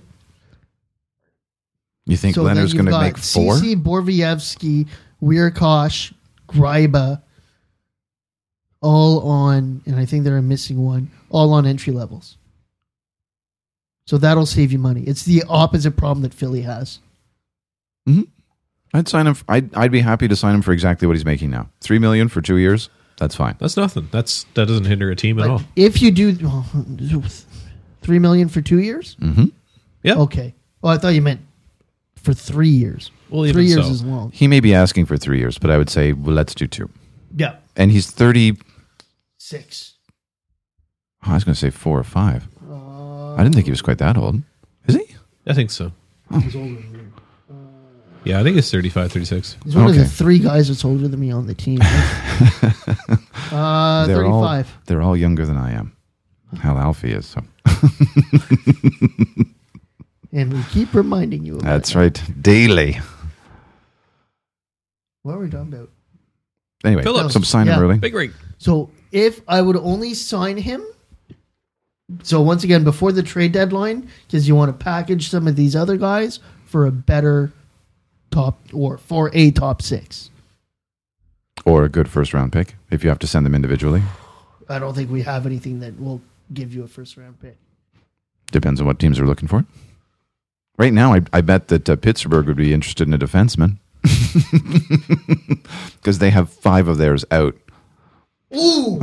You think So Leonard's then going you've to make got four? Ceci, Borvievsky, Weirkosh, Greiba, all on, and I think they're missing one, all on entry levels. So that'll save you money. It's the opposite problem that Philly has. Mm-hmm. I'd sign him. f- I'd, I'd be happy to sign him for exactly what he's making now. Three million for two years. That's fine. That's nothing. That's That doesn't hinder a team at But all. if you do oh, three million for two years, Mm-hmm. Yeah. okay. Oh, I thought you meant for three years. Well, even three years so. is long. He may be asking for three years, but I would say, well, let's do two. Yeah, And he's thirty. six. Oh, I was going to say four or five. Uh, I didn't think he was quite that old. Is he? I think so. He's older than me. Yeah, I think it's thirty-five, thirty-six. He's one of Okay. the three guys that's older than me on the team. uh, They're all, thirty-five. they're all younger than I am. Hell, Alfie is. So And we keep reminding you of that's it. right. Daily. What are we talking about? Anyway, Phillips. so sign Yeah. him early. Big ring. So if I would only sign him, so once again, before the trade deadline, because you want to package some of these other guys for a better top, or for a top six. Or a good first round pick if you have to send them individually. I don't think we have anything that will give you a first round pick. Depends on what teams are looking for. Right now, I, I bet that uh, Pittsburgh would be interested in a defenseman because they have five of theirs out, Ooh!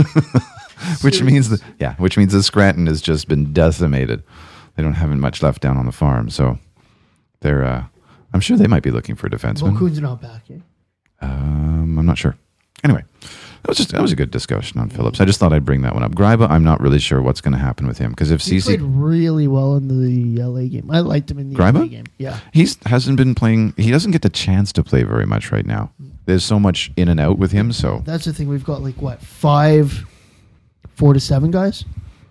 which means that yeah, which means that Scranton has just been decimated. They don't have much left down on the farm, so they're. Uh, I'm sure they might be looking for a defenseman. Bokun's not back, eh? Um, I'm not sure. Anyway, that was just that was a good discussion on Phillips. I just thought I'd bring that one up. Greiba, I'm not really sure what's going to happen with him because if He Cece played really well in the L A game. I liked him in the Greiba? L A game. Yeah. He's hasn't been playing. He doesn't get the chance to play very much right now. There's so much in and out with him. So That's the thing. We've got like what, five, four to seven guys?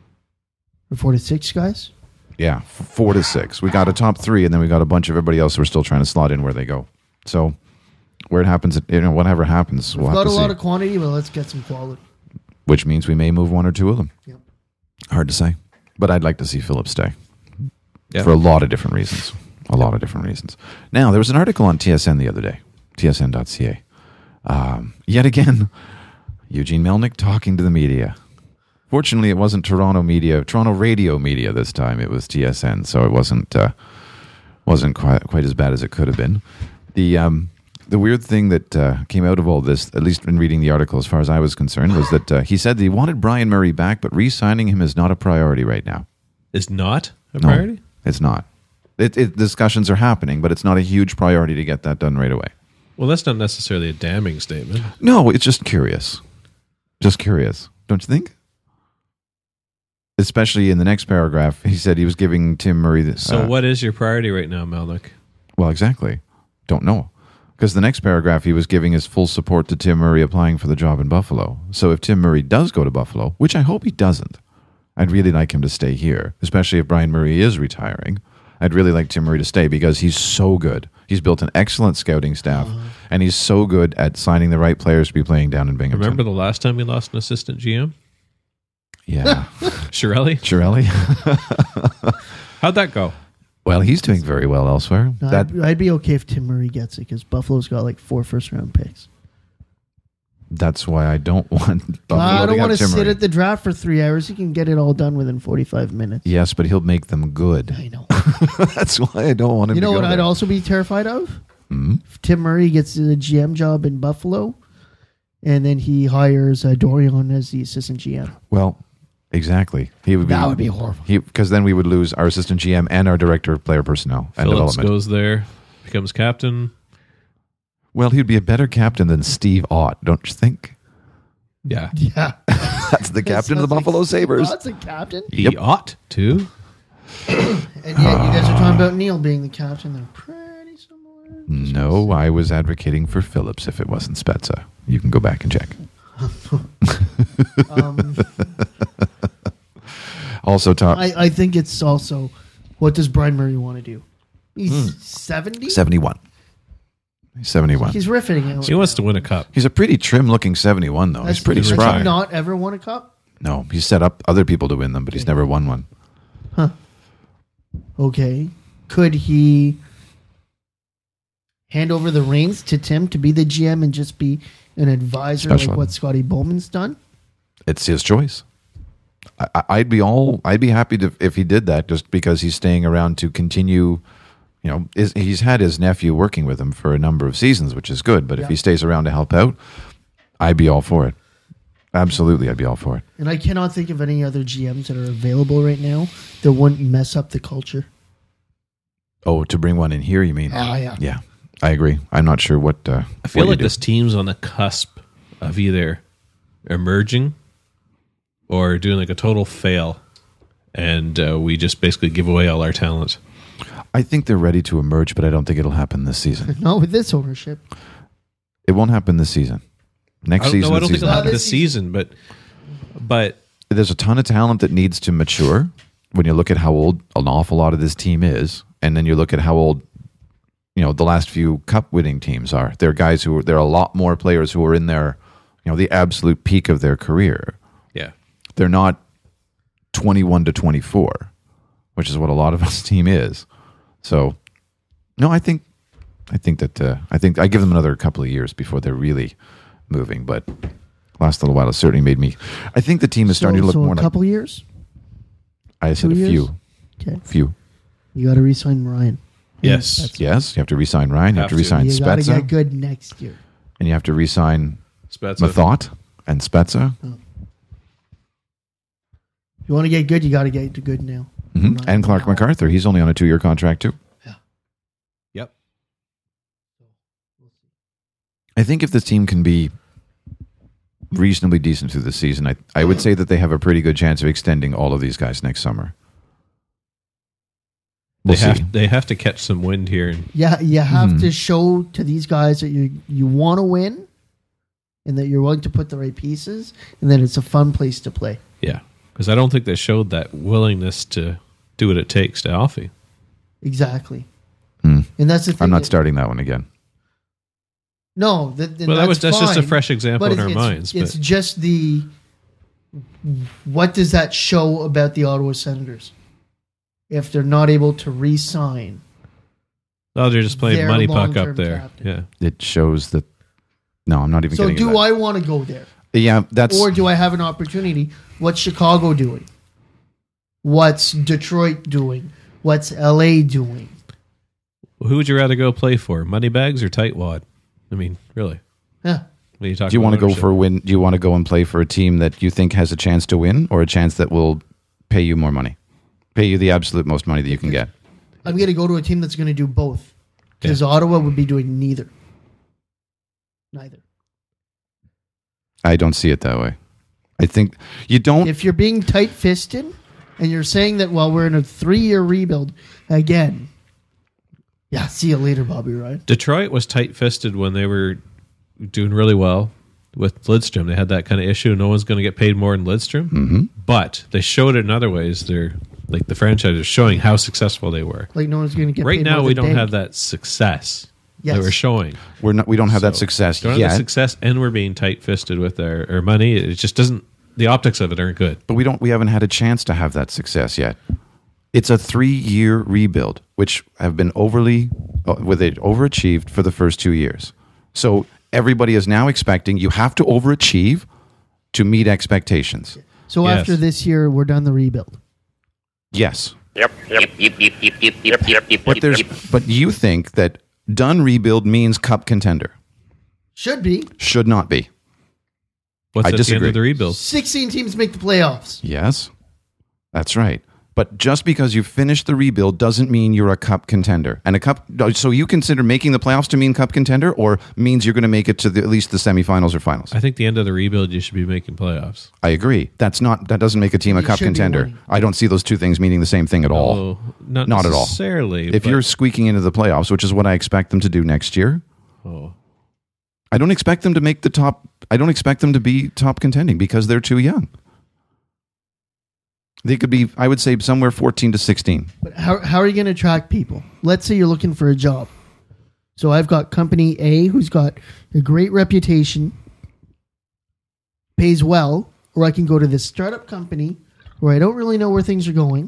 Or four to six guys? yeah, f- four to six. We got a top three, and then we got a bunch of everybody else who are still trying to slot in where they go. So where it happens, you know, whatever happens, We've we'll got have a to lot see. of quantity, but let's get some quality. Which means we may move one or two of them. Yep. Hard to say, but I'd like to see Phillips stay Yeah. for a lot of different reasons. A lot of different reasons. Now there was an article on T S N the other day, T S N dot C A. Um, yet again, Eugene Melnick talking to the media. Fortunately, it wasn't Toronto media, Toronto radio media this time. It was T S N, so it wasn't uh, wasn't quite quite as bad as it could have been. The um, the weird thing that uh, came out of all this, at least in reading the article, as far as I was concerned, was that uh, he said that he wanted Brian Murray back, but re-signing him is not a priority right now. Is not a No, priority? it's not. It, it, discussions are happening, but it's not a huge priority to get that done right away. Well, that's not necessarily a damning statement. No, it's just curious. Just curious, don't you think? Especially in the next paragraph, he said he was giving Tim Murray the. So uh, what is your priority right now, Melnick? Well, exactly. Don't know. Because the next paragraph, he was giving his full support to Tim Murray applying for the job in Buffalo. So if Tim Murray does go to Buffalo, which I hope he doesn't, I'd really like him to stay here, especially if Brian Murray is retiring. I'd really like Tim Murray to stay because he's so good. He's built an excellent scouting staff, uh-huh. and he's so good at signing the right players to be playing down in Binghamton. Remember the last time we lost an assistant G M? Yeah. Shirelli? Shirelli? How'd that go? Well, he's doing very well elsewhere. No, that I'd, I'd be okay if Tim Murray gets it because Buffalo's got like four first round picks. That's why I don't want Buffalo I don't to want have to Tim sit Murray. at the draft for three hours. He can get it all done within forty-five minutes. Yes, but he'll make them good. I know. That's why I don't want him You know to go what I'd there. also be terrified of? Hmm? If Tim Murray gets the G M job in Buffalo, and then he hires uh, Dorion as the assistant G M. Well, exactly. He would be, That would be horrible. Because then we would lose our assistant G M and our director of player personnel and Phillips development. goes there, becomes captain. Well, he'd be a better captain than Steve Ott, don't you think? Yeah. Yeah. That's the captain of the Sounds like Buffalo Steve Sabres. Ott's a captain. He Yep. ought to. And yet you guys are about Neil being the captain? They're pretty similar. No, I was advocating for Phillips if it wasn't Spezza. You can go back and check. um, also, top I, I think it's also, what does Brian Murray want to do? He's Mm. seventy? seventy-one. He's seventy-one. He's riffing out. He wants to win a cup. He's a pretty trim-looking seventy-one, though. Has He's pretty he, spry. Has he not ever won a cup? No, he's set up other people to win them, but he's never won one. Huh. Okay. Could he hand over the reins to Tim to be the G M and just be an advisor Special. like what Scotty Bowman's done? It's his choice. I, I- I'd be all. I'd be happy to if he did that, just because he's staying around to continue. You know, is, he's had his nephew working with him for a number of seasons, which is good. But Yeah. if he stays around to help out, I'd be all for it. Absolutely, I'd be all for it. And I cannot think of any other G Ms that are available right now that wouldn't mess up the culture. Oh, to bring one in here, you mean? Ah, yeah. Yeah, I agree. I'm not sure what. Uh, I feel what you like do. this team's on the cusp of either emerging or doing like a total fail, and uh, we just basically give away all our talent. I think they're ready to emerge, but I don't think it'll happen this season. Not with this ownership. It won't happen this season. Next I don't, season, no, I the don't think season it'll after. happen this season, but but there's a ton of talent that needs to mature when you look at how old an awful lot of this team is, and then you look at how old, you know, the last few cup winning teams are. There are guys who are, there are a lot more players who are in their, you know, the absolute peak of their career. yeah, They're not twenty-one to twenty-four, which is what a lot of this team is. So, no, I think, I think that uh, I think I give them another couple of years before they're really moving. But last little while has certainly made me. I think the team is So, starting to look so more a like. couple years? I said two a years? few, Okay. few. You got to re-sign Ryan. Yes. That's- Yes, you have to re-sign Ryan. You have, Have to to. re-sign You got to Spezza, get good next year. and you have to re-sign Spezza. Mathot and Spezza, If you want to get good, you got to get to good now. hmm Right and Clark now. MacArthur. He's only on a two-year contract too. Yep. I think if this team can be reasonably decent through the season, I, I would say that they have a pretty good chance of extending all of these guys next summer. We'll they see. have they have to catch some wind here. And Yeah, you have Mhm. to show to these guys that you you want to win, and that you're willing to put the right pieces, and that it's a fun place to play. yeah, because I don't think they showed that willingness to do what it takes to Alfie. Exactly, Hmm. and that's the thing. I'm not that- starting that one again. No, that, Well, that was that's just a fine, fresh example but in our it's, minds. It's But just the what does that show about the Ottawa Senators if they're not able to re-sign? oh, they're just playing their money puck long-term up there. captain. Yeah, It shows that. No, I'm not even So getting. do into that. I want to go there, Yeah, that's. or do I have an opportunity? What's Chicago doing? What's Detroit doing? What's L A doing? who would you rather go play for, Moneybags or Tightwad? I mean, really, Yeah. when you talk do you about want to go ownership. for a win? Do you want to go and play for a team that you think has a chance to win, or a chance that will pay you more money, pay you the absolute most money that you can get? I'm going to go to a team that's going to do both, because Ottawa would be doing neither. Neither. I don't see it that way. I think you don't. If you're being tight-fisted and you're saying that, well, we're in a three-year rebuild again, yeah, see you later, Bobby Ryan. Detroit was tight-fisted when they were doing really well with Lidstrom. They had that kind of issue. No one's going to get paid more than Lidstrom. Mm-hmm. But they showed it in other ways. They're like the franchise is showing how successful they were. Like no one's going to get Right paid now, more we than don't Dave. have that success Yes. that we're showing. We're not. We don't have that So, success Don't have yet. the success, and we're being tight-fisted with our, our money. It just doesn't. The optics of it aren't good. But we don't. We haven't had a chance to have that success yet. It's a three-year rebuild, which have been overly, uh, with it overachieved for the first two years. So everybody is now expecting you have to overachieve to meet expectations. So Yes. after this year, we're done the rebuild. Yes, Yep, yep, yep, yep, yep, yep, yep, yep, yep, but there's. But you think that done rebuild means cup contender? Should be. Should not be. What's I at the disagree. end of the rebuild? sixteen teams make the playoffs. Yes, that's right. But just because you finished the rebuild doesn't mean you're a cup contender. And a cup, so you consider making the playoffs to mean cup contender, or means you're going to make it to the, at least the semifinals or finals? I think the end of the rebuild, you should be making playoffs. I agree. That's not that doesn't make a team a You cup should be contender. winning. I don't see those two things meaning the same thing at all. Oh, not, Not at all. necessarily. If but- you're squeaking into the playoffs, which is what I expect them to do next year, oh. I don't expect them to make the top. I don't expect them to be top contending because they're too young. They could be, I would say, somewhere fourteen to sixteen. But how, how are you going to attract people? Let's say you're looking for a job. So I've got company A who's got a great reputation, pays well, or I can go to this startup company where I don't really know where things are going.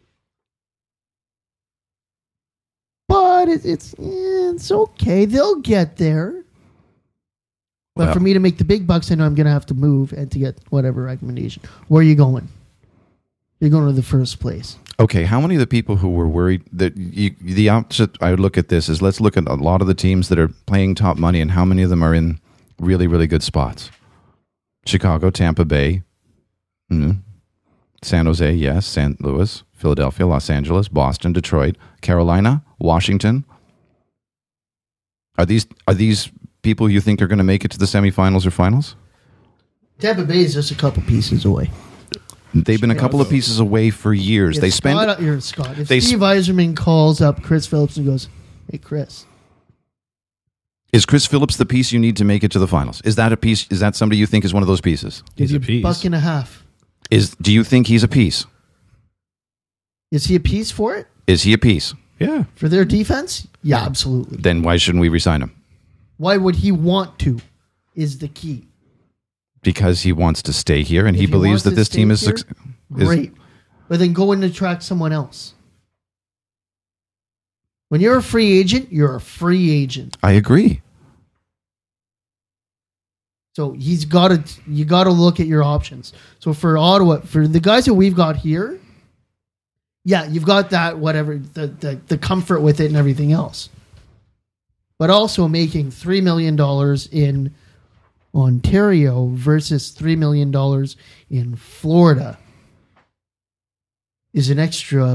But it, it's eh, it's okay. They'll get there. But Well- for me to make the big bucks, I know I'm going to have to move and to get whatever recommendation. Where are you going? You're going to the first place. Okay, how many of the people who were worried that you, the opposite I would look at this is let's look at a lot of the teams that are playing top money and how many of them are in really, really good spots. Chicago, Tampa Bay, mm, San Jose, yes, Saint Louis, Philadelphia, Los Angeles, Boston, Detroit, Carolina, Washington. Are these are these people you think are going to make it to the semifinals or finals? Tampa Bay is just a couple pieces away. They've been a couple of pieces away for years. If they spend Scott, you're Scott. If they Steve sp- Yzerman calls up Chris Phillips and goes, "Hey, Chris, Is Chris Phillips the piece you need to make it to the finals? Is that a piece? Is that somebody you think is one of those pieces? He's give a you piece. buck and a half. Is do you think he's a piece? Is he a piece for it Is he a piece? Yeah. for their defense? Yeah, absolutely. Then why shouldn't we resign him? Why would he want to? Is the key. Because he wants to stay here and If he he believes wants that to this stay team is, here, suc- is Great, but then go and attract someone else. When you're a free agent, you're a free agent. I agree. So he's got to. You got to look at your options. So for Ottawa, for the guys that we've got here, yeah, you've got that whatever the the, the comfort with it and everything else. But also making three million dollars in Ontario versus three million dollars in Florida is an extra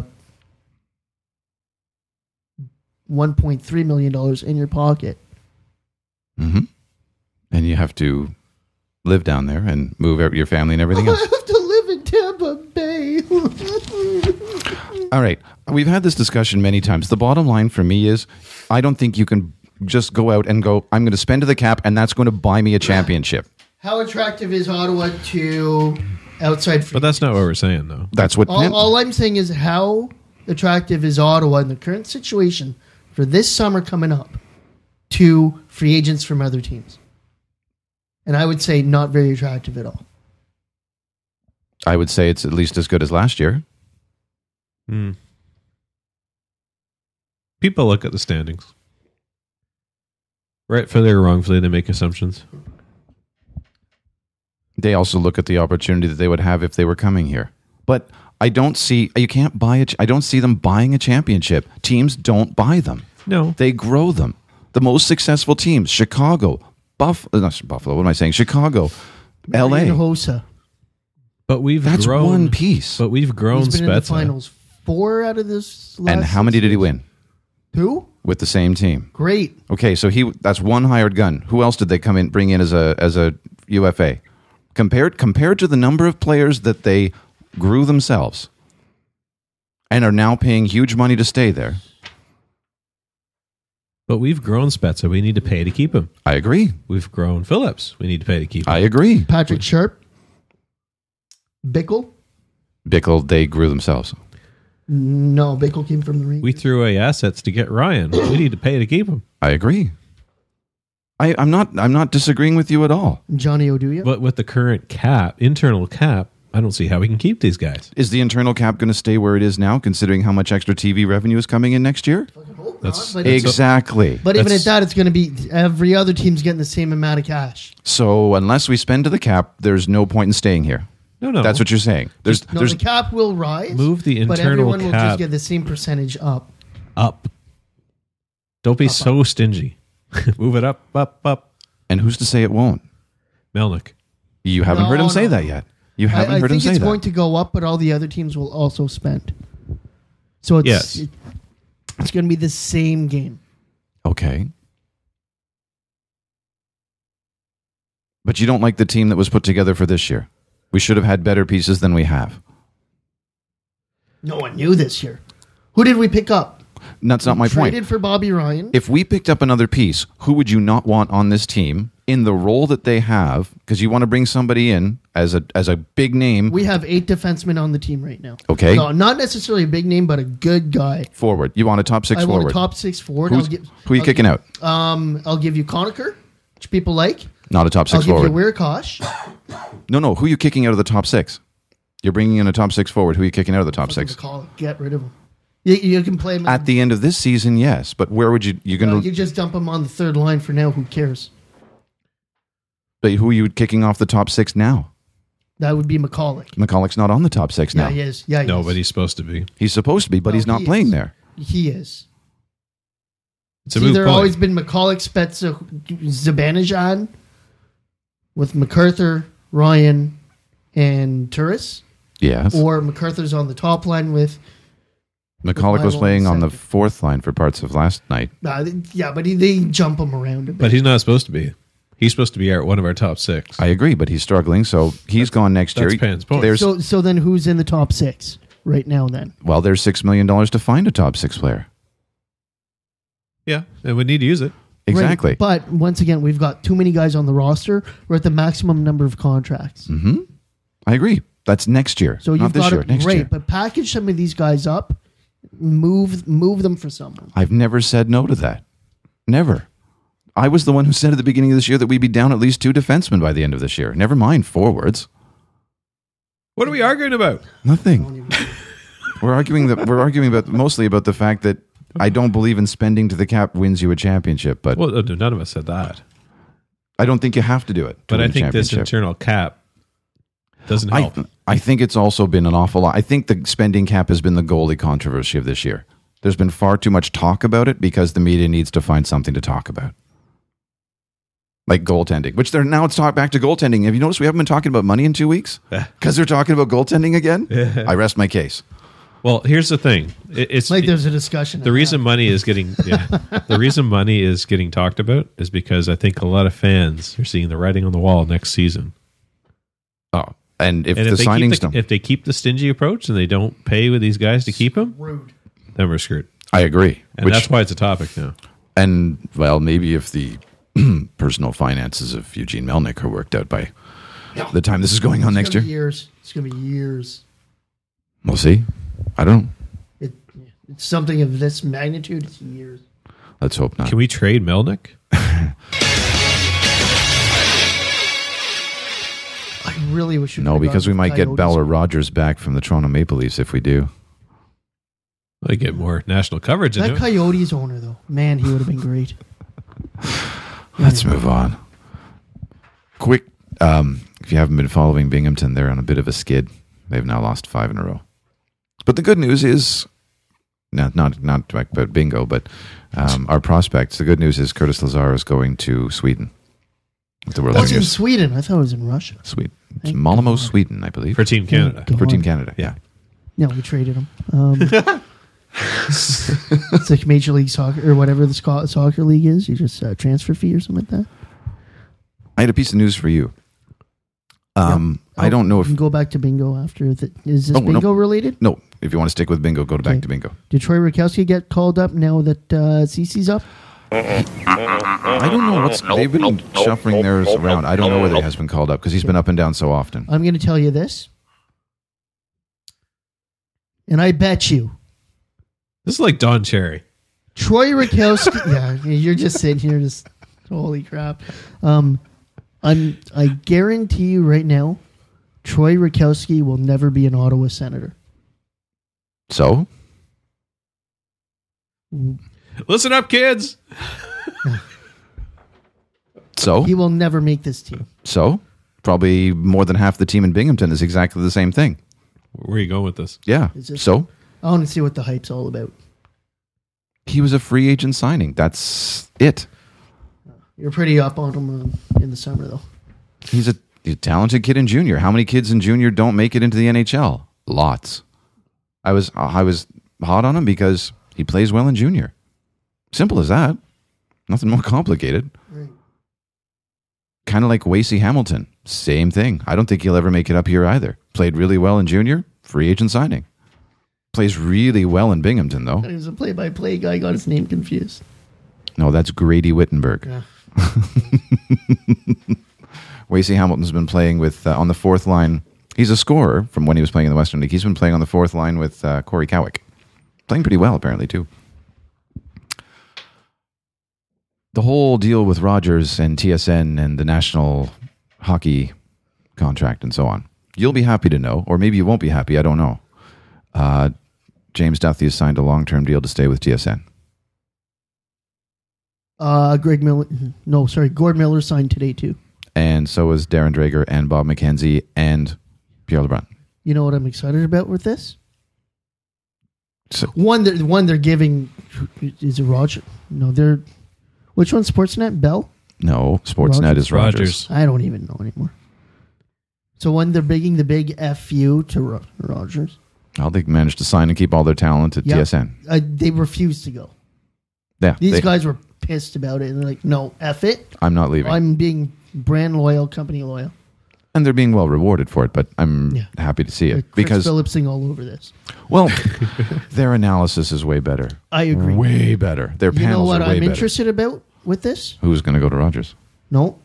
one point three million dollars in your pocket. hmm And you have to live down there and move out your family and everything I else. have to live in Tampa Bay. All right. We've had this discussion many times. The bottom line for me is I don't think you can just go out and go, I'm going to spend to the cap and that's going to buy me a championship. How attractive is Ottawa to outside free? But that's not what we're saying, though. That's what all, all I'm saying is how attractive is Ottawa in the current situation for this summer coming up to free agents from other teams? And I would say not very attractive at all. I would say it's at least as good as last year. Hmm. People look at the standings. Rightfully or wrongfully, they make assumptions. They also look at the opportunity that they would have if they were coming here. But I don't see, you can't buy it. I don't see them buying a championship. Teams don't buy them. No. They grow them. The most successful teams, Chicago, Buff, uh, not Buffalo, what am I saying? Chicago, L Marian A. Hossa. But we've That's grown. one piece. But we've grown He's been in the Spezza. finals four out of this last And how many six did he years. win Two? with the same team? Great. Okay, so he that's one hired gun. Who else did they come in bring in as a as a U F A? Compared compared to the number of players that they grew themselves and are now paying huge money to stay there. But we've grown Spezza. We need to pay to keep him. I agree. We've grown Phillips. We need to pay to keep him. I agree. Patrick Sharp. Bickle. Bickle, they grew themselves. No, Bickle came from the Rangers. We threw away assets to get Ryan. We need to pay to keep him. I agree. I, I'm not I'm not disagreeing with you at all. Johnny Oduya. But with the current cap, internal cap, I don't see how we can keep these guys. Is the internal cap going to stay where it is now, considering how much extra T V revenue is coming in next year? That's but it's- Exactly. But even That's- at that, it's going to be every other team's getting the same amount of cash. So unless we spend to the cap, there's no point in staying here. no, no. That's what you're saying. There's No, there's the cap will rise. Move the but internal everyone will cap just get the same percentage up. up. Don't be so stingy. Move it up, up, up. and who's to say it won't? Melnick. You haven't No, heard him no, say no. that yet. You haven't I, I heard him think say it's that. going to go up, but all the other teams will also spend. So it's Yes. it, it's going to be the same game. Okay. But you don't like the team that was put together for this year. We should have had better pieces than we have. No one knew this year. Who did we pick up? And that's not my Traded point. for Bobby Ryan. If we picked up another piece, who would you not want on this team in the role that they have? Because you want to bring somebody in as a as a big name. We have eight defensemen on the team right now. Okay. No, not necessarily a big name, but a good guy. Forward. You want a top six I forward. want a top six forward. Who's- I'll give, who are you I'll kicking give- out? Um, I'll give you Conacher, which people like. Not a top I'll six give forward. you Wirkosh. No, no. Who are you kicking out of the top six? You're bringing in a top six forward. Who are you kicking out of the top six? Call, get rid of him. You, you can play him At the end of this season, yes. But where would you? You're No, going you to. just dump him on the third line for now. Who cares? But who are you kicking off the top six now? That would be McCulloch. McCulloch's not on the top six Yeah, now. he is. Yeah, he No, is. but he's supposed to be. He's supposed to be, but Well, he's not he playing is. there. He is. It's a It's moot either point. always been McCulloch, Spezza, Zibanejad, with MacArthur, Ryan, and Turris, Yes. or MacArthur's on the top line with. McCulloch was Bible playing on the second. fourth line for parts of last night. Uh, yeah, but he, they jump him around a bit. But he's not supposed to be. He's supposed to be our, one of our top six. I agree, but he's struggling, so he's gone next that's year. Pan's point. There's so, so then who's in the top six right now? Then well, there's six million dollars to find a top six player. yeah, and we need to use it. Exactly. Right, but once again, we've got too many guys on the roster. We're at the maximum number of contracts. hmm I agree. That's next year. So not you've this got year. it Next great, year. but package some of these guys up, move move them for someone. I've never said no to that. Never. I was the one who said at the beginning of this year that we'd be down at least two defensemen by the end of this year. Never mind forwards. What are we arguing about? Nothing. We're arguing that we're arguing about mostly about the fact that I don't believe in spending to the cap wins you a championship, but Well, no, none of us said that. I don't think you have to do it. to But I win a think this championship. internal cap doesn't I, help. I think it's also been an awful lot. I think the spending cap has been the goalie controversy of this year. There's been far too much talk about it because the media needs to find something to talk about. Like goaltending, which they're now it's talk back to goaltending. Have you noticed we haven't been talking about money in two weeks? Because they're talking about goaltending again? I rest my case. Well, here's the thing. It, it's Like there's a discussion. the of reason that. money is getting yeah, the reason money is getting talked about is because I think a lot of fans are seeing the writing on the wall next season. Oh, and if And the if they, signings keep the, don't, if they keep the stingy approach and they don't pay with these guys to keep them, rude. then we're screwed. I agree. And Which that's why it's a topic now. and well, maybe if the personal finances of Eugene Melnick are worked out by the time this is going on It's next gonna year, be years. It's gonna be years. we'll see. I don't know. It, it's something of this magnitude. It's years. Let's hope not. Can we trade Melnick? I really wish. We No, could've because we gone might with get Coyotes. Bell or Rogers back from the Toronto Maple Leafs if we do. I get more national coverage into That it. Coyotes owner, though, man, he would have been great. Let's move on. Quick, um, if you haven't been following Binghamton, they're on a bit of a skid. They've now lost five in a row. But the good news is, not not not about bingo, but um, our prospects. The good news is Curtis Lazar is going to Sweden. With the World What's in Juniors. Sweden? I thought it was in Russia. Sweden. It's Thank Malmo, God. Sweden, I believe. for Team Canada. God. For Team Canada, yeah. No, we traded him. Um, it's like Major League Soccer or whatever the sco- soccer league is. You just uh, transfer fee or something like that. I had a piece of news for you. Um, I Oh, don't know we if can go back to bingo after. The, is this Oh, no. bingo related? no. If you want to stick with bingo, go to back Okay. to bingo. Did Troy Rakowski get called up now that uh, Cece's up? I don't know what's they've been shuffling theirs around. I don't know whether he has been called up because he's been up and down so often. I'm going to tell you this, and I bet you This is like Don Cherry. Troy Rakowski. Yeah, you're just sitting here, just holy crap. Um, I'm. I guarantee you right now, Troy Rakowski will never be an Ottawa Senator. So Listen up, kids. so He will never make this team. so probably more than half the team in Binghamton is exactly the same thing. Where are you going with this? Yeah. Is this- So I want to see what the hype's all about. he was a free agent signing. That's it. You're pretty up on him um, in the summer, though. He's a He's a talented kid in junior. How many kids in junior don't make it into the N H L? Lots. I was I was hot on him because he plays well in junior. Simple as that. Nothing more complicated. Right. Kind of like Wasey Hamilton. Same thing. I don't think he'll ever make it up here either. Played really well in junior. Free agent signing. Plays really well in Binghamton, though. He was a play-by-play guy. Got his name confused. No, that's Grady Wittenberg. Yeah. Wasey Hamilton's been playing with uh, on the fourth line. He's a scorer from when he was playing in the Western League. He's been playing on the fourth line with uh, Corey Cowick. Playing pretty well, apparently, too. The whole deal with Rogers and T S N and the National Hockey contract and so on. You'll be happy to know, or maybe you won't be happy, I don't know. Uh, James Duthie has signed a long-term deal to stay with T S N. Uh, Greg Miller, no, sorry, Gord Miller signed today too. And so is Darren Drager and Bob McKenzie and Pierre LeBrun. You know what I'm excited about with this? So, one, they're, one they're giving, is it Roger? No, they're, which one, Sportsnet? Bell? No, Sportsnet Rogers? is Rogers. Rogers. I don't even know anymore. So one, they're bigging the big F U to Ro- Rogers. Well, they managed to sign and keep all their talent at Yep. T S N. Uh, they refused to go. Yeah, These they- guys were pissed about it, and they're like, no, F it. I'm not leaving. I'm being brand loyal, company loyal. And they're being well rewarded for it, but I'm Yeah. happy to see it. Like Chris because, Phillipsing all over this. well, their analysis is way better. I agree. Way better. Their You know panels what are way I'm better. interested about with this? Who's going to go to Rogers? No.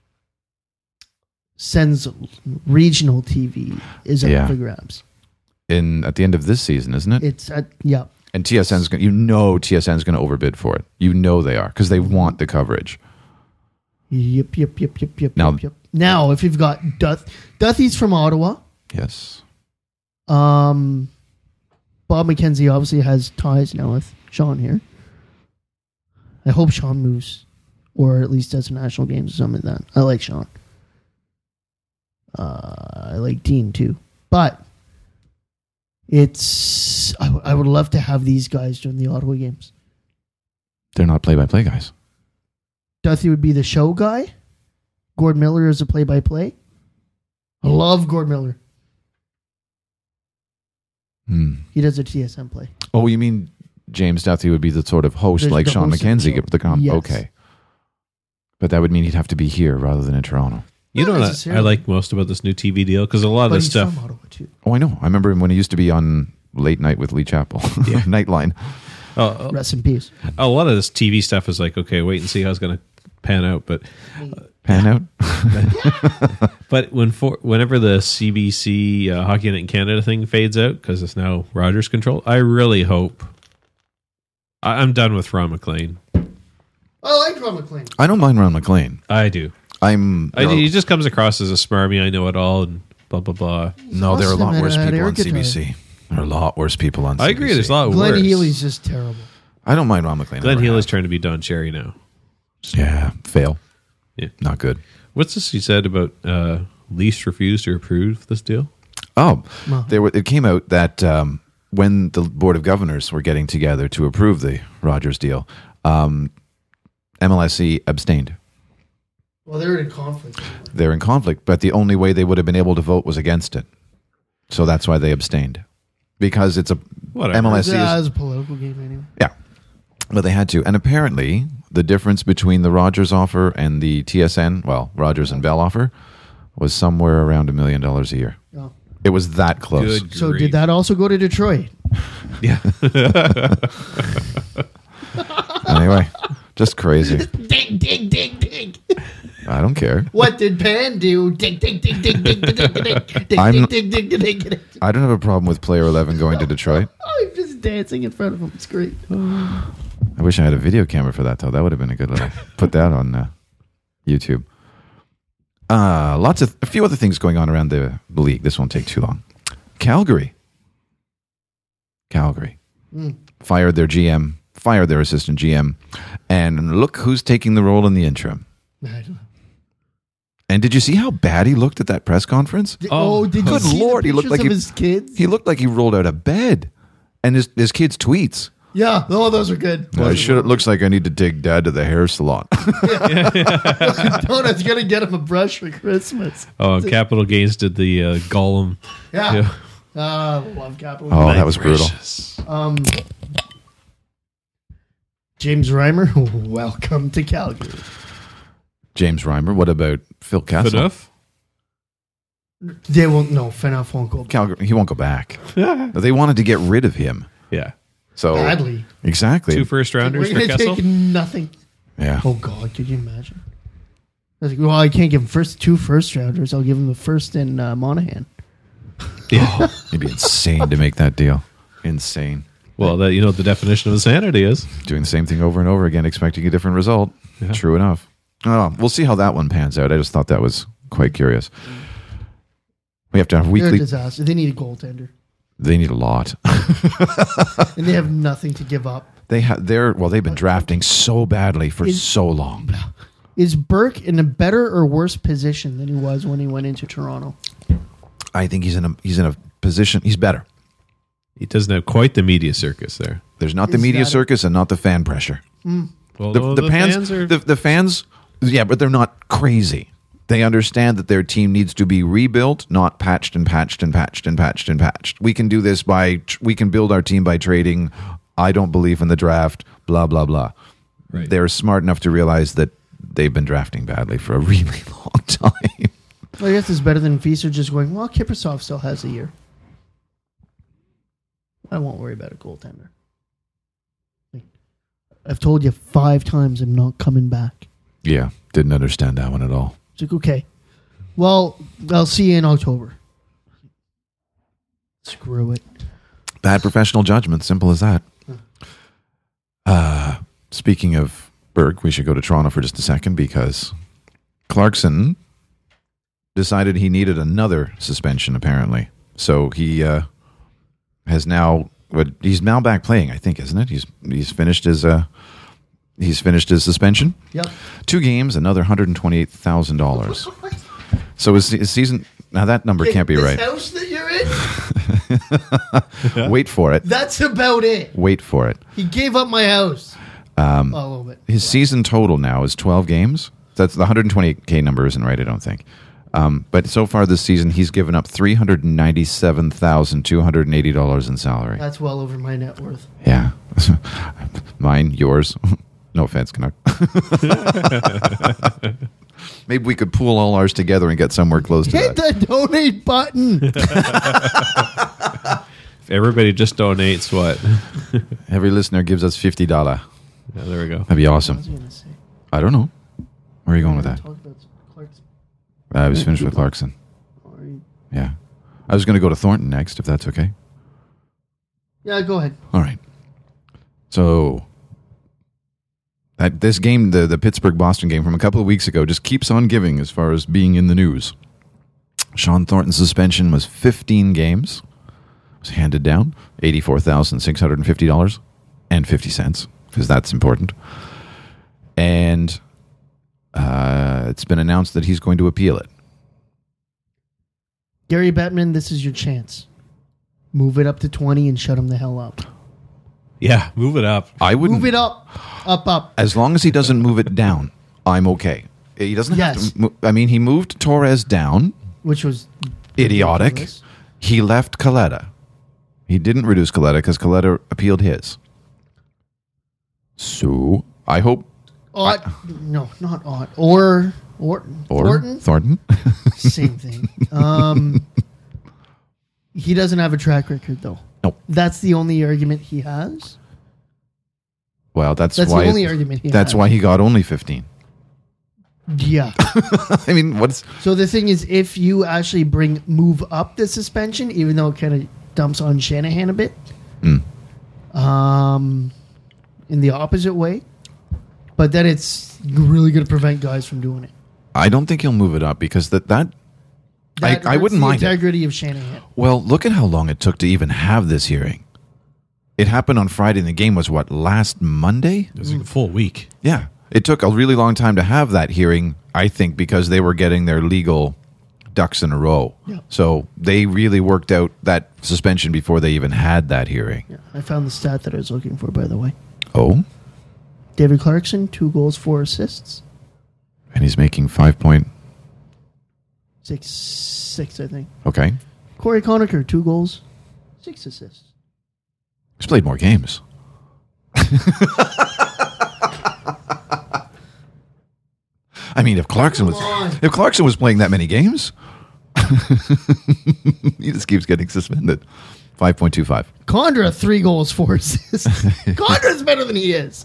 Sens regional T V is up Yeah. for grabs. In at the end of this season, isn't it? It's at, yeah. And T S N's going. You know, T S N's going to overbid for it. You know they are because they want the coverage. Yep, yep, yep, yep, yep, Now- yep, yep. Now, if you've got Duth, Duthie's from Ottawa. Yes. Um, Bob McKenzie obviously has ties now with Sean here. I hope Sean moves, or at least does national games or something like that. I like Sean. Uh, I like Dean too, but it's I, w- I would love to have these guys during the Ottawa games. They're not play-by-play guys. Duthie would be the show guy. Gord Miller is a play-by-play. I love Gord Miller. Hmm. He does a T S N play. Oh, you mean James Duthie would be the sort of host The- like the Sean host of the McKenzie? show. The con- Yes. Okay. But that would mean he'd have to be here rather than in Toronto. You Not know what I, necessarily. I like most about this new T V deal? Because a lot of But this he's stuff. from Ottawa too. Oh, I know. I remember him when he used to be on Late Night with Lee Chappell. Nightline. Oh, Rest in peace. a lot of this T V stuff is like, okay, wait and see how it's going to pan out. But Pan out. but when for, whenever the C B C uh, Hockey Night in Canada thing fades out because it's now Rogers control, I really hope. I, I'm done with Ron McLean. I like Ron McLean. I don't mind Ron McLean. I do. I'm. I, he just comes across as a smarmy. I know it all and blah blah blah. no, there are a lot Awesome worse at- at people on Erica C B C. There are a lot worse people on I C B C. agree. There's a lot Glenn worse. Healy's just terrible. I don't mind Ron McLean. Glenn Never Healy's have. trying to be Don Cherry now. Yeah, fail. Yeah. Not good. What's this you said about uh, Leafs refused to approve this deal? Oh, Well. there were, it came out that um, when the Board of Governors were getting together to approve the Rogers deal, um, M L S C abstained. Well, they're in conflict. They're in conflict, but the only way they would have been able to vote was against it. So that's why they abstained. Because it's a Whatever. M L S C Yeah, it is, was a political game anyway. yeah. But they had to. And apparently the difference between the Rogers offer and the T S N, well, Rogers and Bell offer, was somewhere around a million dollars a year. Oh. It was that close. Good So grief. did that also go to Detroit? Yeah. Anyway, just crazy. Dig, dig, dig, dig. I don't care. What did Pan do? Dig, dig, dig, dig, dig, dig, dig, dig, dig, I'm- dig, dig, dig, dig, dig. I don't have a problem with Player eleven going to Detroit. I'm just dancing in front of him. It's great. I wish I had a video camera for that, though. That would have been a good little... Put that on uh, YouTube. Uh, lots of... A few other things going on around the league. This won't take too long. Calgary. Calgary. Mm. Fired their G M. Fired their assistant G M. And look who's taking the role in the interim. I don't know. And did you see how bad he looked at that press conference? Did- Oh, oh, did good you see Lord, the he looked pictures like of he- his kids? He looked like he rolled out of bed. And his, his kids' tweets. Yeah, oh, those are good. I should. It looks like I need to take Dad to the hair salon. Donut's gonna get him a brush for Christmas. Oh, Capital Gains did the uh, Gollum. Yeah. Yeah. Uh, love Capital. Oh, that was brutal. Gracious. Um, James Reimer, welcome to Calgary. James Reimer. What about Phil Kessel? Enough? They won't. No, Fanoff won't go Calgary. He won't go back. They wanted to get rid of him. Yeah. So badly. Exactly. Two first rounders We're for gonna Kessel. take nothing. Yeah. Oh God, could you imagine? I was like, well, I can't give him first two first rounders. I'll give him the first in uh, Monahan. Yeah. It'd be insane to make that deal. Insane. Well, that you know what the definition of insanity is. Doing the same thing over and over again, expecting a different result. Yeah. True enough. Oh, we'll see how that one pans out. I just thought that was quite curious. We have to have They're a weekly. disaster. They need a goaltender, They need a lot. and they have nothing to give up. They have. They're well. They've been drafting so badly for Is- so long. Is Burke in a better or worse position than he was when he went into Toronto? I think he's in a. He's in a position. He's better. He doesn't have quite the media circus there. There's not the Is media that a- circus and not the fan pressure. Well, The, no, the, fans, fans are. the, the fans, yeah, but they're not crazy. They understand that their team needs to be rebuilt, not patched and patched and patched and patched and patched. We can do this by, we can build our team by trading. I don't believe in the draft, blah, blah, blah. Right. They're smart enough to realize that they've been drafting badly for a really long time. Well, I guess it's better than Fieser just going, well, Kiprusoff still has a year. I won't worry about a goaltender. I've told you five times I'm not coming back. Yeah, didn't understand that one at all. It's like, okay. Well, I'll see you in October. Screw it. Bad professional judgment, simple as that. Uh, speaking of Berg, we should go to Toronto for just a second because Clarkson decided he needed another suspension, apparently. So he uh, has now, but he's now back playing, I think, isn't it? He's he's finished his uh, he's finished his suspension. Yep. Two games, another one hundred twenty-eight thousand dollars. So his, his season, now that number can't be this right. house that you're in, Wait for it. that's about it. Wait for it. He gave up my house. Um, a little bit. His season total now is twelve games. That's the one hundred twenty K number isn't right, I don't think. Um, but so far this season, he's given up three hundred ninety-seven thousand two hundred eighty dollars in salary. That's well over my net worth. Yeah. Mine, yours. No offense, Canuck. Maybe we could pool all ours together and get somewhere close to Hit that. the donate button. If everybody just donates, what? Every listener gives us fifty dollars. Yeah, there we go. That'd be awesome. I was gonna say. I don't know. Where are you going with that? Talk about Clark's. I was finished with Clarkson. Yeah. I was going to go to Thornton next, if that's okay. Yeah, go ahead. All right. So that this game, the, the Pittsburgh-Boston game from a couple of weeks ago, just keeps on giving as far as being in the news. Sean Thornton's suspension was fifteen games. It was handed down eighty-four thousand six hundred fifty dollars and fifty cents, because that's important. And uh, it's been announced that he's going to appeal it. Gary Bettman, this is your chance. Move it up to twenty and shut him the hell up. Yeah, move it up. I wouldn't. Move it up. Up, up. As long as he doesn't move it down, I'm okay. He doesn't Yes. have to. Mo- I mean, he moved Torres down. Which was Idiotic. ridiculous. He left Coletta. He didn't reduce Coletta because Coletta appealed his. So I hope. Ought, no, not ought. Or, Orton. Or Thornton? Thornton. Same thing. Um, he doesn't have a track record, though. Nope. That's the only argument he has. Well, that's, That's why. the only argument he that's has. why he got only fifteen. Yeah. I mean, what's So the thing is, if you actually bring move up the suspension, even though it kind of dumps on Shanahan a bit, Mm. um, in the opposite way, but then it's really going to prevent guys from doing it. I don't think he'll move it up because that that. That I, I hurts wouldn't the mind it. integrity of Shanahan. Well, look at how long it took to even have this hearing. It happened on Friday, and the game was what, last Monday? It was like a full week. Yeah. It took a really long time to have that hearing, I think, because they were getting their legal ducks in a row. Yeah. So they really worked out that suspension before they even had that hearing. Yeah, I found the stat that I was looking for, by the way. Oh, David Clarkson, two goals, four assists. and he's making five point. Six, six, I think. Okay, Corey Conacher, two goals, six assists. he's played more games. I mean, if Clarkson was Come on. if Clarkson was playing that many games, he just keeps getting suspended. Five point two five. Condra, three goals, four assists. Condra's better than he is.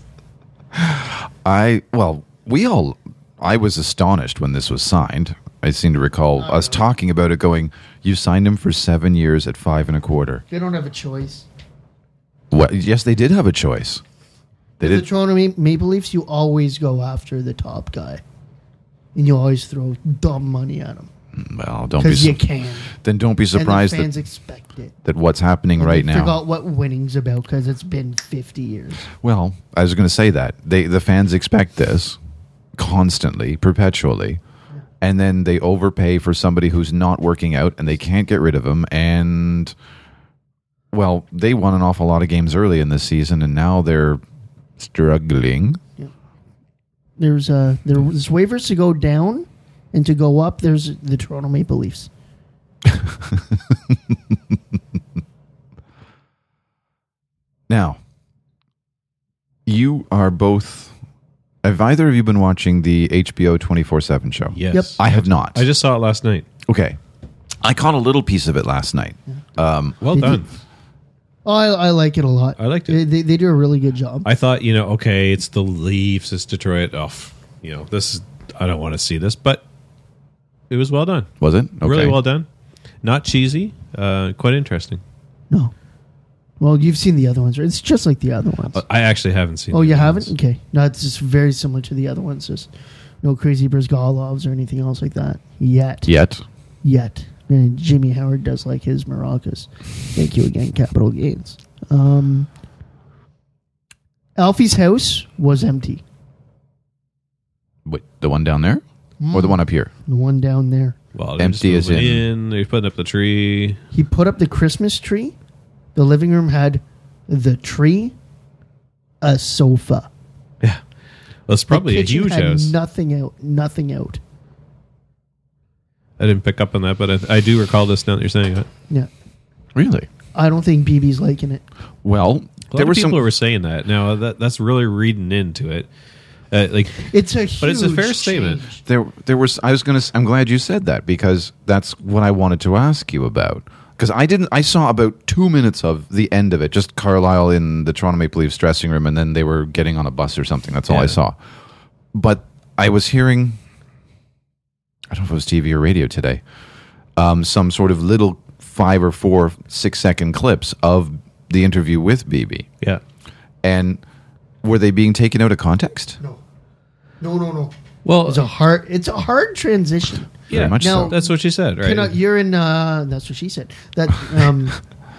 I well, we all. I was astonished when this was signed. I seem to recall us talking about it. Going, you signed him for seven years at five and a quarter. They don't have a choice. What? Yes, they did have a choice. They With the did. Toronto Ma- Maple Leafs, you always go after the top guy. And you always throw dumb money at him. Well, don't be. Because you su- can. Then don't be And the surprised fans that, expect it. that what's happening And right they now. forgot what winning's about because it's been fifty years. Well, I was going to say that they the fans expect this constantly, perpetually, and then they overpay for somebody who's not working out, and they can't get rid of him. And well, they won an awful lot of games early in this season, and now they're struggling. There's uh there's waivers to go down and to go up. There's the Toronto Maple Leafs. Now, you are both. Have either of you been watching the H B O twenty-four seven show? Yes. Yep. I have not. I just saw it last night. Okay. I caught a little piece of it last night. Um, Well They done. did- Oh, I, I like it a lot. I liked it. They, they, they do a really good job. I thought, you know, okay, it's the Leafs, it's Detroit. Oh, you know, this is, I don't want to see this, but it was well done. was it? Okay. Really well done. Not cheesy. Uh, quite interesting. No. Well, you've seen the other ones, right? It's just like the other ones. Uh, I actually haven't seen. oh, the you other haven't? ones. Okay. No, it's just very similar to the other ones. Just no crazy Brizgalovs or anything else like that yet. Yet. Yet. And Jimmy Howard does like his maracas. Thank you again, Capital Gains. Um, Alfie's house was empty. Wait, the one down there? Or the one up here? The one down there. Well, they're Empty just as moving in- in. They're putting up the tree. He put up the Christmas tree. The living room had the tree, a sofa. Yeah. Well, it's probably the a kitchen huge had house. Nothing out. Nothing out. I didn't pick up on that, but I, I do recall this now that you're saying it. Yeah. Really? I don't think B B's liking it. Well, A there lot were of people some. were saying that. Now that that's really reading into it. Uh, like, It's a huge But it's a fair statement. change. There, there was. I was gonna. I'm glad you said that because that's what I wanted to ask you about. Because I didn't. I saw about two minutes of the end of it. Just Carlisle in the Toronto Maple Leafs dressing room, and then they were getting on a bus or something. That's all I Yeah. saw. But I was hearing. I don't know if it was T V or radio today. Um, some sort of little five or four six second clips of the interview with B B. yeah. And were they being taken out of context? No. No, no, no. Well, It's a hard. It's a hard transition. Very yeah, much Now- so. that's what she said, right? Cannot, you're in. Uh, that's what she said. That um,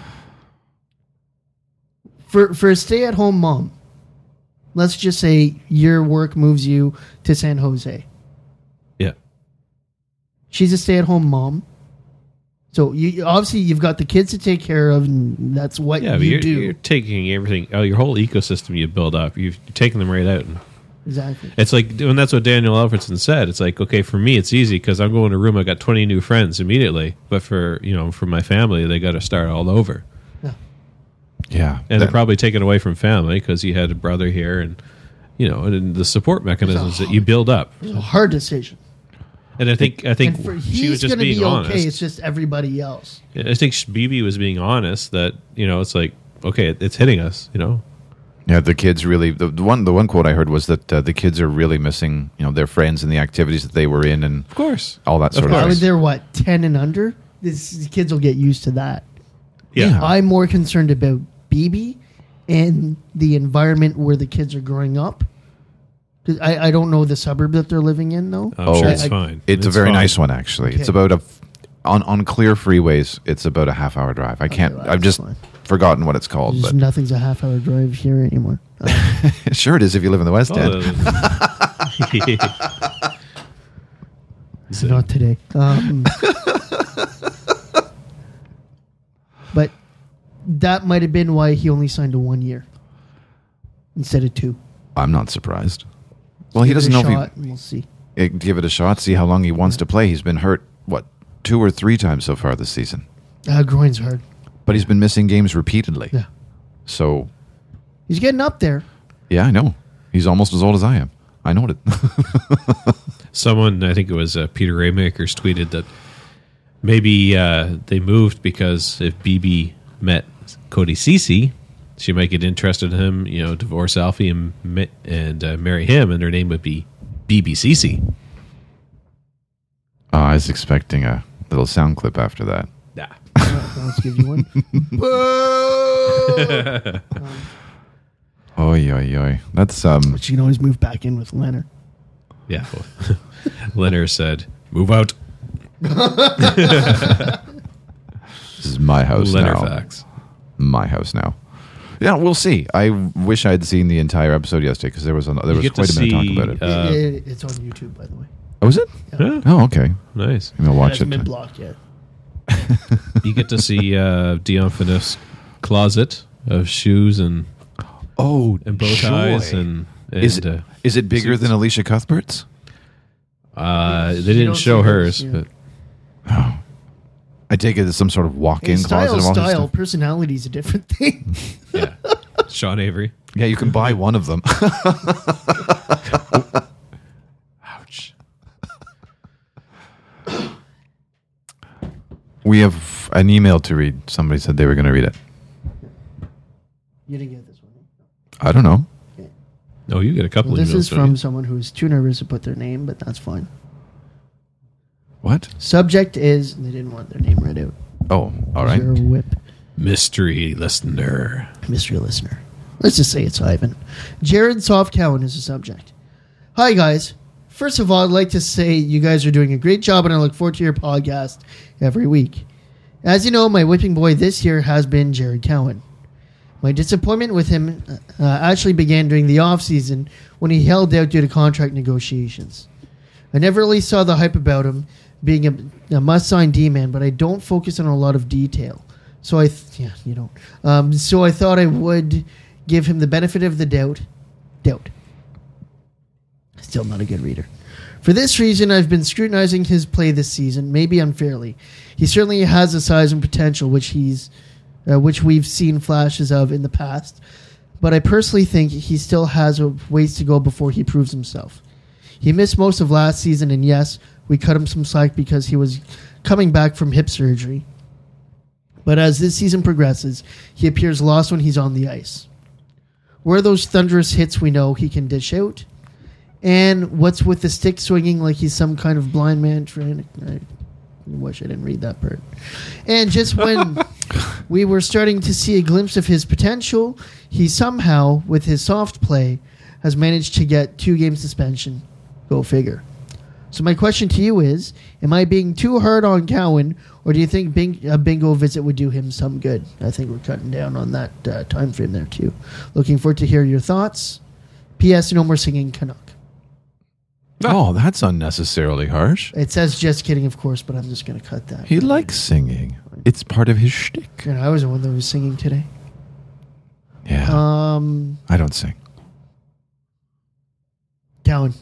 for for a stay at home mom. Let's just say your work moves you to San Jose. yeah. She's a stay at home mom. So you obviously you've got the kids to take care of, and that's what Yeah, but you you're, do. you're taking everything, oh, your whole ecosystem you build up, you've you're taking them right out. And Exactly. it's like, and that's what Daniel Alfredson said. It's like, okay, for me, it's easy because I'm going to a room, I got twenty new friends immediately. But for, you know, for my family, they got to start all over. Yeah, And That- they're probably taken away from family because he had a brother here and, you know, and the support mechanisms that you build up. It's a hard decision. And I think, I think And for, she he's was just going to being be honest. okay. It's just everybody else. I think B B was being honest that, you know, it's like, okay, it- it's hitting us, you know? Yeah, the kids really. The, the one, the one quote I heard was that uh, the kids are really missing, you know, their friends and the activities that they were in, and Of course. all that sort of, I thing. mean, they're what ten and under. This the kids will get used to that. Yeah. Yeah. I'm more concerned about B B and the environment where the kids are growing up. 'Cause I, I don't know the suburb that they're living in though. I'm sure Oh. it's I- fine. It's, a very fine. nice one, actually. It's Okay. about a f- on on clear freeways. It's about a half hour drive. I can't. well, I've that's just fine. forgotten what it's called, Just but nothing's a half hour drive here anymore. Uh, sure it is if you live in the West End. Oh, Not today. Um, but that might have been why he only signed a one year instead of two. I'm not surprised. Well, he Give it doesn't a know shot if and we'll see. he... Give it a shot, see how long he wants to play. He's been hurt, what, two or three times so far this season. Uh, groin's hard. But he's been missing games repeatedly. Yeah. So, He's getting up there. yeah, I know. He's almost as old as I am. I know it. Someone, I think it was uh, Peter Raymakers, tweeted that maybe uh, they moved because if B B met Cody Cece, she might get interested in him, you know, divorce Alfie and ma- and uh, marry him, and her name would be B B Cece. Oh, I was expecting a little sound clip after that. Nah. Uh, let's give you one. Oy, oy, oy. That's, um... But you can always move back in with Leonard. Yeah. Leonard said, "Move out." This is my house Leonard now. facts. My house now. Yeah, we'll see. I wish I'd seen the entire episode yesterday because there was a, there You was get quite to a bit of see, talk about it. Uh, It- it- it's on YouTube, by the way. oh, is it? Yeah. Oh, okay. Nice. I'm gonna It watch hasn't it. been blocked yet. You get to see uh, Dion Phaneuf's closet of shoes and Oh, and bow ties joy. and, and is it, uh, is it bigger suits. than Alicia Cuthbert's? Uh, they You didn't don't show see hers, hers, yeah. but I take it as some sort of walk-in Hey, closet style, of all this style. stuff. Personality is a different thing. yeah, Sean Avery. Yeah, you can buy one of them. Ouch. We have an email to read. Somebody said they were going to read it. You didn't get this one. I don't know. No, you get a couple Well, of this emails. is don't from you? someone who's too nervous to put their name, but that's fine. What? Subject is, they didn't want their name read out. Oh, all right. Zero whip. mystery listener. Mystery listener. Let's just say it's Ivan. Jared Soft Cowan is the subject. Hi, guys. First of all, I'd like to say you guys are doing a great job, and I look forward to your podcast every week. As you know, my whipping boy this year has been Jared Cowan. My disappointment with him uh, actually began during the offseason when he held out due to contract negotiations. I never really saw the hype about him being a, a must-sign D-man, but I don't focus on a lot of detail. So I, th- yeah, you don't. Um, so I thought I would give him the benefit of the doubt. Doubt. Still not a good reader. For this reason, I've been scrutinizing his play this season, maybe unfairly. He certainly has the size and potential which he's, uh, which we've seen flashes of in the past, but I personally think he still has a ways to go before he proves himself. He missed most of last season, and yes, we cut him some slack because he was coming back from hip surgery. But as this season progresses, he appears lost when he's on the ice. Where are those thunderous hits we know he can dish out? And what's with the stick swinging like he's some kind of blind man trying to... I wish I didn't read that part. And just when we were starting to see a glimpse of his potential, he somehow, with his soft play, has managed to get two game suspension. Go figure. So my question to you is, am I being too hard on Cowan, or do you think bing- a bingo visit would do him some good? I think we're cutting down on that uh, time frame there, too. Looking forward to hear your thoughts. P S. No more singing Canuck. Oh, that's unnecessarily harsh. It says just kidding, of course, but I'm just going to cut that. He likes singing. It's part of his shtick. And I was the one that was singing today. Yeah. Um, I don't sing. Cowan.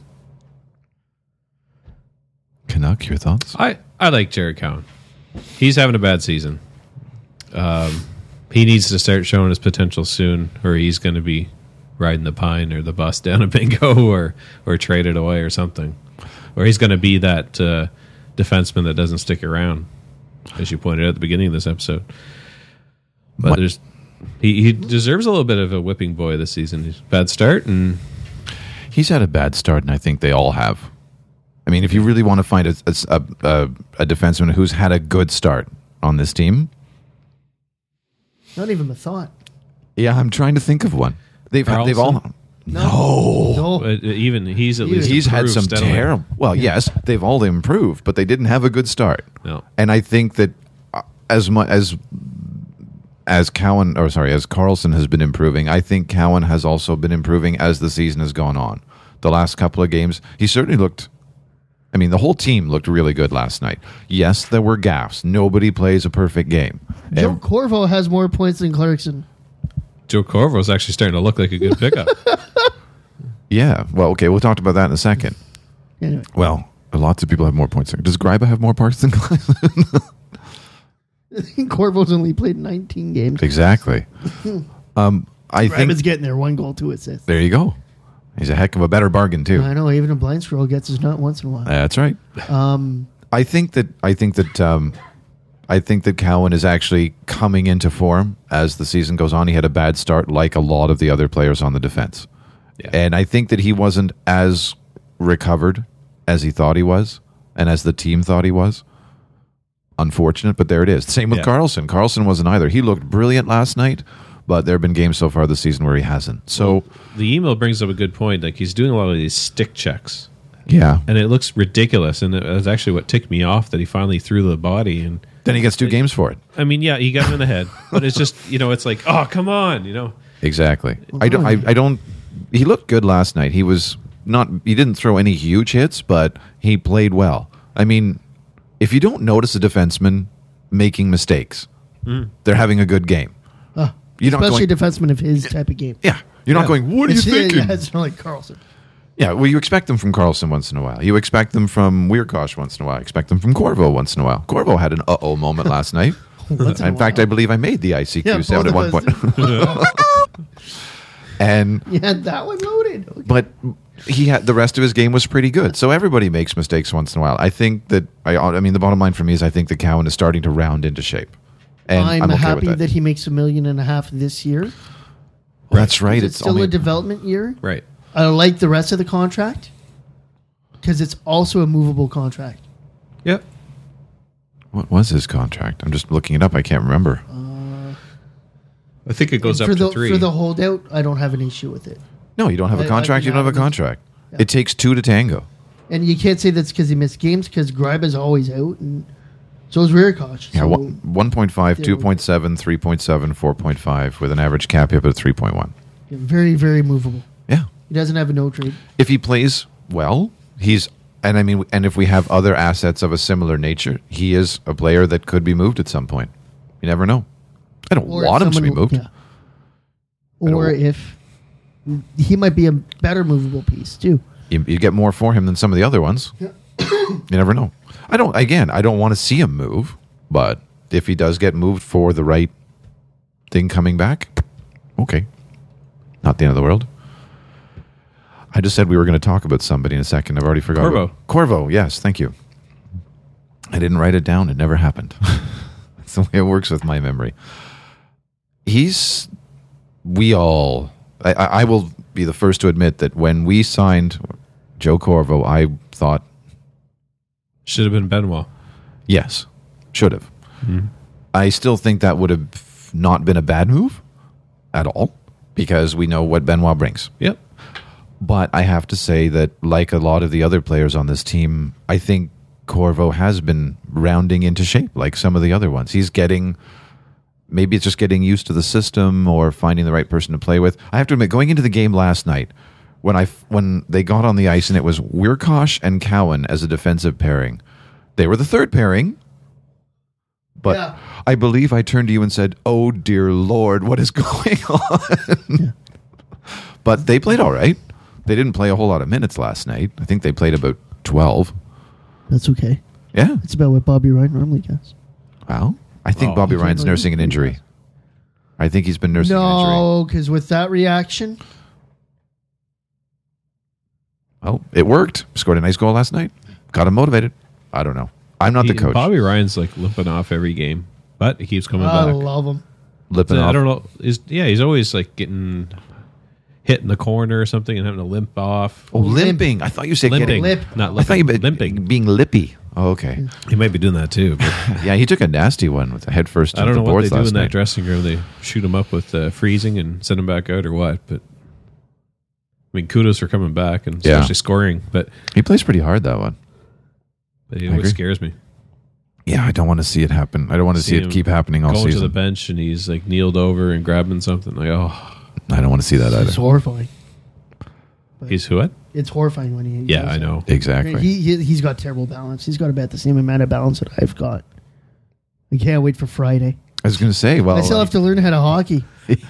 Canuck, your thoughts? I, I like Jared Cowan. He's having a bad season. Um, he needs to start showing his potential soon, or he's going to be riding the pine or the bus down a bingo, or or traded away or something, or he's going to be that uh, defenseman that doesn't stick around, as you pointed out at the beginning of this episode. But What? there's he, he deserves a little bit of a whipping boy this season. He's bad start, and He's had a bad start, and I think they all have. I mean, if you really want to find a, a, a, a defenseman who's had a good start on this team, Not even a thought. yeah, I'm trying to think of one. They've had, they've all. Carlson? No. No. but even he's at He- least He's had improved some steadily. terrible. Well, yes, they've all improved, but they didn't have a good start. No. And I think that uh, as much as as Cowan, or sorry, as Carlson has been improving, I think Cowan has also been improving as the season has gone on. The last couple of games, he certainly looked I mean, the whole team looked really good last night. Yes, there were gaffes. Nobody plays a perfect game. Joe And- Corvo has more points than Clarkson. Joe Corvo's actually starting to look like a good pickup. yeah. Well, okay. We'll talk about that in a second. Anyway, Well, lots of people have more points. Does Greiba have more points than Clarkson? Corvo's only played nineteen games. Exactly. Um, I Greiba's think getting there. One goal, two assists. there you go. He's a heck of a better bargain too. I know. Even a blind squirrel gets his nut once in a while. That's right. Um, I think that I think that um, I think that Cowan is actually coming into form as the season goes on. He had a bad start, like a lot of the other players on the defense, Yeah. and I think that he wasn't as recovered as he thought he was, and as the team thought he was. Unfortunate, but there it is. Same with Yeah. Carlson. Carlson wasn't either. He looked brilliant last night, but there have been games so far this season where he hasn't. So The email brings up a good point. Like he's doing a lot of these stick checks, yeah, and it looks ridiculous. And it was actually what ticked me off that he finally threw the body. And then he gets two games for it. I mean, yeah, he got him in the head, but it's just you know, it's like, oh, come on, you know. Exactly. I don't. I, I don't. He looked good last night. He was not. He didn't throw any huge hits, but he played well. I mean, if you don't notice a defenseman making mistakes, they're having a good game. uh, You're not especially going- defenseman of his type of game. Yeah, you're not Yeah. going. What are you It's, thinking? yeah, it's not like Carlson. Yeah, well, you expect them from Carlson once in a while. You expect them from Weirkosh once in a while. Expect them from Corvo once in a while. Corvo had an uh-oh moment last night. Once in a In fact, while. I believe I made the I C Q Yeah, sound at both one of point. and You had that one loaded. Okay. but he had the rest of his game was pretty good. So everybody makes mistakes once in a while. I think that I, I mean the bottom line for me is I think that Cowan is starting to round into shape, and I'm, I'm, okay happy with that. that. he makes a million and a half this year. That's right. It's, It's, still only a development year. Right. I like the rest of the contract because it's also a movable contract. Yep. what was his contract? I'm just looking it up. I can't remember. I think it goes up for to the three. for the holdout, I don't have an issue with it. No, you don't have a I- contract. I You don't have a have- contract. Yeah. It takes two to tango. And you can't say that's because he missed games because Greiba's always out, and so is Weirkosh. Yeah, So one- 1.5, Yeah. 2.7, three point seven, four point five with an average cap hit of three point one. very, very movable. Yeah. He doesn't have a no trade. If he plays well, he's and I mean and if we have other assets of a similar nature, he is a player that could be moved at some point. You never know. I don't Or if want him to be someone- moved. yeah. don't Or wa- if he might be a better movable piece too. You, you get more for him than some of the other ones. You never know. I don't. Again, I don't want to see him move, but if he does get moved for the right thing coming back, okay, not the end of the world. I just said we were going to talk about somebody in a second. I've already forgotten. Corvo. Corvo. Yes, thank you. I didn't write it down. It never happened. That's the way it works with my memory. He's. We all. I, I I will be the first to admit that when we signed Joe Corvo, I thought, Should have been Benoit. yes, should have. I still think that would have not been a bad move at all because we know what Benoit brings. Yep. But I have to say that, like a lot of the other players on this team, I think Corvo has been rounding into shape like some of the other ones. He's getting, maybe it's just getting used to the system or finding the right person to play with. I have to admit, going into the game last night, when I when they got on the ice and it was Weirkosh and Cowan as a defensive pairing, they were the third pairing. But Yeah. I believe I turned to you and said, "Oh dear Lord, what is going on?" But they played all right. They didn't play a whole lot of minutes last night. I think they played about twelve. That's okay. Yeah. It's about what Bobby Ryan normally gets. Well, I think Oh. Bobby He Ryan's can't nursing an believe injury. it. I think he's been nursing an injury. No, because with that reaction, Well, it worked. Scored a nice goal last night. Got him motivated. I don't know. I'm not the He- coach. Bobby Ryan's like limping off every game, but he keeps coming I back. love him. Lipping I off. don't know. Is yeah, he's always like getting hit in the corner or something and having to limp off. Oh, limping. I thought you said limping, getting. Lip. not I thought you limping. meant limping. being lippy. Oh, okay. He might be doing that too. But Yeah, he took a nasty one with the head first I to don't the know what boards they do last in that night. dressing room. They shoot him up with uh, freezing and send him back out or what? But I mean, kudos for coming back and Yeah. especially scoring. But, He plays pretty hard, that one. but it I always agree. scares me. Yeah, I don't want to see it happen. I don't want to see, See it him keep happening all Going to the season. bench and he's like kneeled over and grabbing something. Like, oh, I don't want to see that either. It's horrifying. he's who? What? It's horrifying when he. Yeah, does I that. know. Exactly. He, he he's got terrible balance. He's got about the same amount of balance that I've got. I can't wait for Friday. I was going to say, well, I still have to learn how to hockey.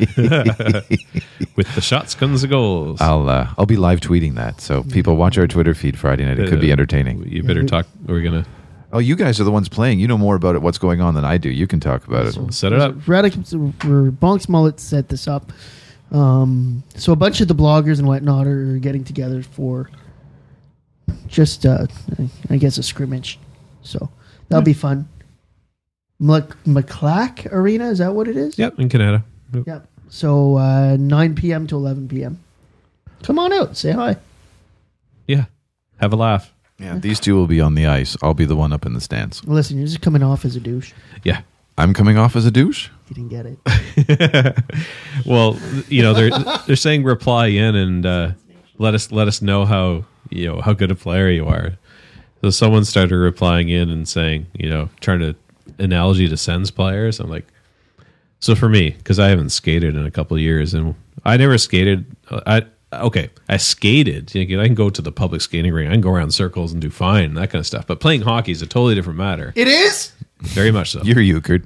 With the shots comes the goals. I'll uh, I'll be live tweeting that. So people watch our Twitter feed Friday night. It could be entertaining. You better talk. We're gonna Oh, you guys are the ones playing. You know more about it. What's going on than I do. You can talk about it. set it up. Radic, or Bonks Mullet set this up. Um, so a bunch of the bloggers and whatnot are getting together for just, uh, I guess, a scrimmage. So that'll be fun. Mc- McClack Arena, is that what it is? Yep, in Canada. Yep. Yep. So uh, nine p.m. to eleven p.m. Come on out. Say hi. Yeah. Have a laugh. Yeah, these two will be on the ice. I'll be the one up in the stands. Listen, you're just coming off as a douche. Yeah. I'm coming off as a douche? You didn't get it. Well, you know, they're they're saying reply in and uh, let us let us know how you know how good a player you are. So someone started replying in and saying, you know, trying to analogy to Sens players. I'm like, so for me, because I haven't skated in a couple of years, and I never skated. I okay, I skated. You know, I can go to the public skating ring. I can go around circles and do fine, that kind of stuff. But playing hockey is a totally different matter. It is? Very much so. You're Euchred.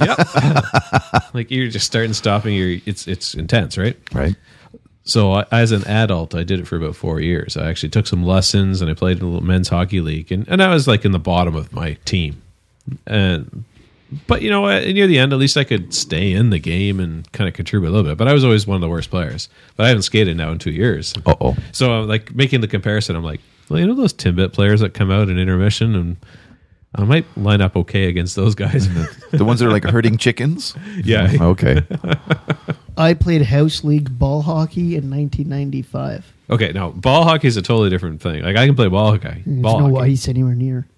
Yep. Like you're just starting, stopping. You're it's it's intense, right? Right. So I, as an adult, I did it for about four years. I actually took some lessons and I played in a little men's hockey league, and, and I was like in the bottom of my team. And but you know what? Near the end, at least I could stay in the game and kind of contribute a little bit. But I was always one of the worst players. But I haven't skated now in two years. Uh oh. So I'm like making the comparison. I'm like, well, you know those Timbit players that come out in intermission, and I might line up okay against those guys. The ones that are like herding chickens? Yeah. Okay. I played house league ball hockey in nineteen ninety-five. Okay, now ball hockey is a totally different thing. Like I can play ball hockey. There's Ball no hockey. why he's anywhere near.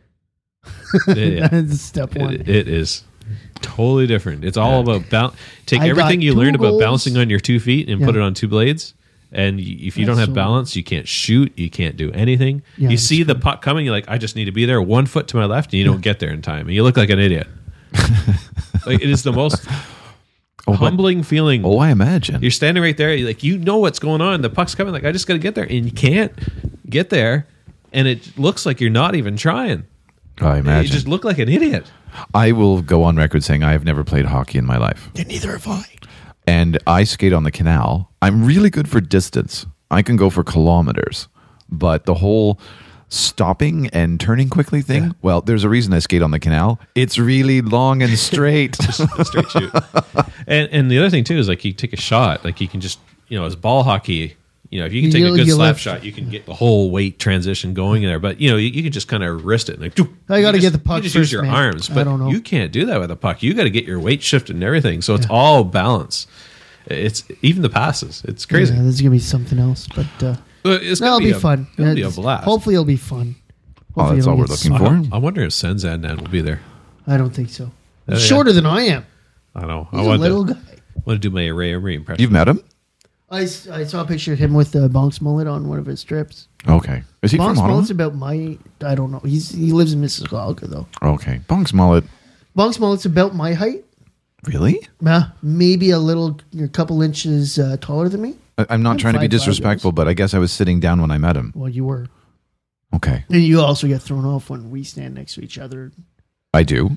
Yeah. That's step one. It, it is totally different. It's all about bounce. Take I everything got you two learned about goals. bouncing on your two feet and Yeah. put it on two blades. And y- if you don't That's have so- balance, you can't shoot. You can't do anything. Yeah, you that's see the puck coming. You're like, I just need to be there, one foot to my left, and you don't get there in time, and you look like an idiot. Like it is the most Oh, but- humbling feeling. oh, I imagine. You're standing right there, you're like you know what's going on. The puck's coming. Like I just got to get there, and you can't get there, and it looks like you're not even trying. I You imagine. just look like an idiot. I will go on record saying I have never played hockey in my life. And neither have I. And I skate on the canal. I'm really good for distance. I can go for kilometers. But the whole stopping and turning quickly thing, Yeah. well, there's a reason I skate on the canal. It's really long and straight. Straight shoot. And and the other thing too is like you take a shot, like you can just you know, as ball hockey, you know, if you can take You- a good you slap lift. shot, you can get the whole weight transition going in there. But you know, you, you can just kind of wrist it. Like, doo. I gotta You get just- the puck You just first, use your man. arms, I but don't know. you can't do that with a puck. You got to get your weight shifted and everything. So it's all balance. It's even the passes. It's crazy. Yeah, this is gonna be something else, but uh, But it's gonna that'll be, a, fun. It'll be a It's- blast. Hopefully, it'll be fun. Oh, Hopefully that's it'll all we're get looking fun. for. I wonder if Sens Adnan will be there. I don't think so. Oh, He's yeah. shorter than I am. I don't know. He's I a want little to, guy. want to do my Ray Emery impression. You've met him? I, s- I saw a picture of him with the Bonks mullet on one of his trips. Okay. Is he Bonks from Ottawa? mullet's about my. I don't know. He's he lives in Mississauga though. Okay. Bonks mullet. Bonks mullet's about my height. Really? Uh, maybe a little, a couple inches uh, taller than me. I- I'm not I'm trying to be five five, disrespectful, but I guess I was sitting down when I met him. Well, you were, Okay. and you also get thrown off when we stand next to each other. I do.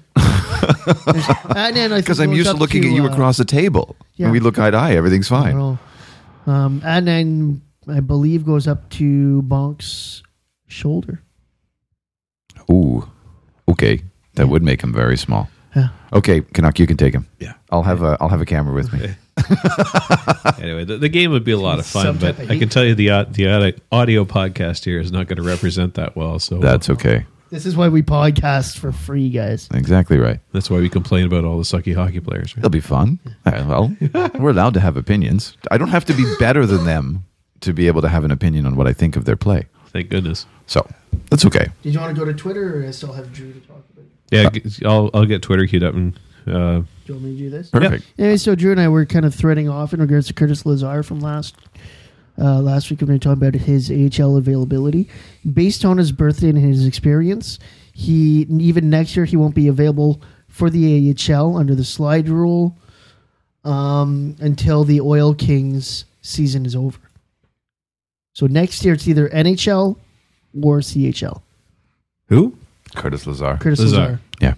Because Because I'm used to looking at you uh, across the table. yeah. And we look eye to eye. Everything's I fine. don't know. Um, Adnan, I believe, goes up to Bonk's shoulder. Ooh. Okay. That Yeah. would make him very small. Yeah. Okay, Canuck, you can take him. Yeah. I'll have a I'll have a camera with me. Anyway, the, the game would be a lot of fun, Some but type of I can heat. tell you the au- the audio- audio podcast here is not going to represent that well. So That's okay. This is why we podcast for free, guys. Exactly right. that's why we complain about all the sucky hockey players. Right? It'll be fun. All right, well, we're allowed to have opinions. I don't have to be better than them to be able to have an opinion on what I think of their play. Thank goodness. So that's okay. Did you want to go to Twitter, or I still have Drew to talk about it? Yeah, g- I'll I'll get Twitter queued up and uh, Do you want me to do this? Perfect. Anyway, so Drew and I were kind of threading off in regards to Curtis Lazar from last uh, last week when we were talking about his A H L availability. Based on his birthday and his experience, he even next year he won't be available for the A H L under the slide rule um, until the Oil Kings season is over. So next year it's either N H L or C H L. Who? Curtis Lazar. Curtis Lazar. Lazar. Yeah.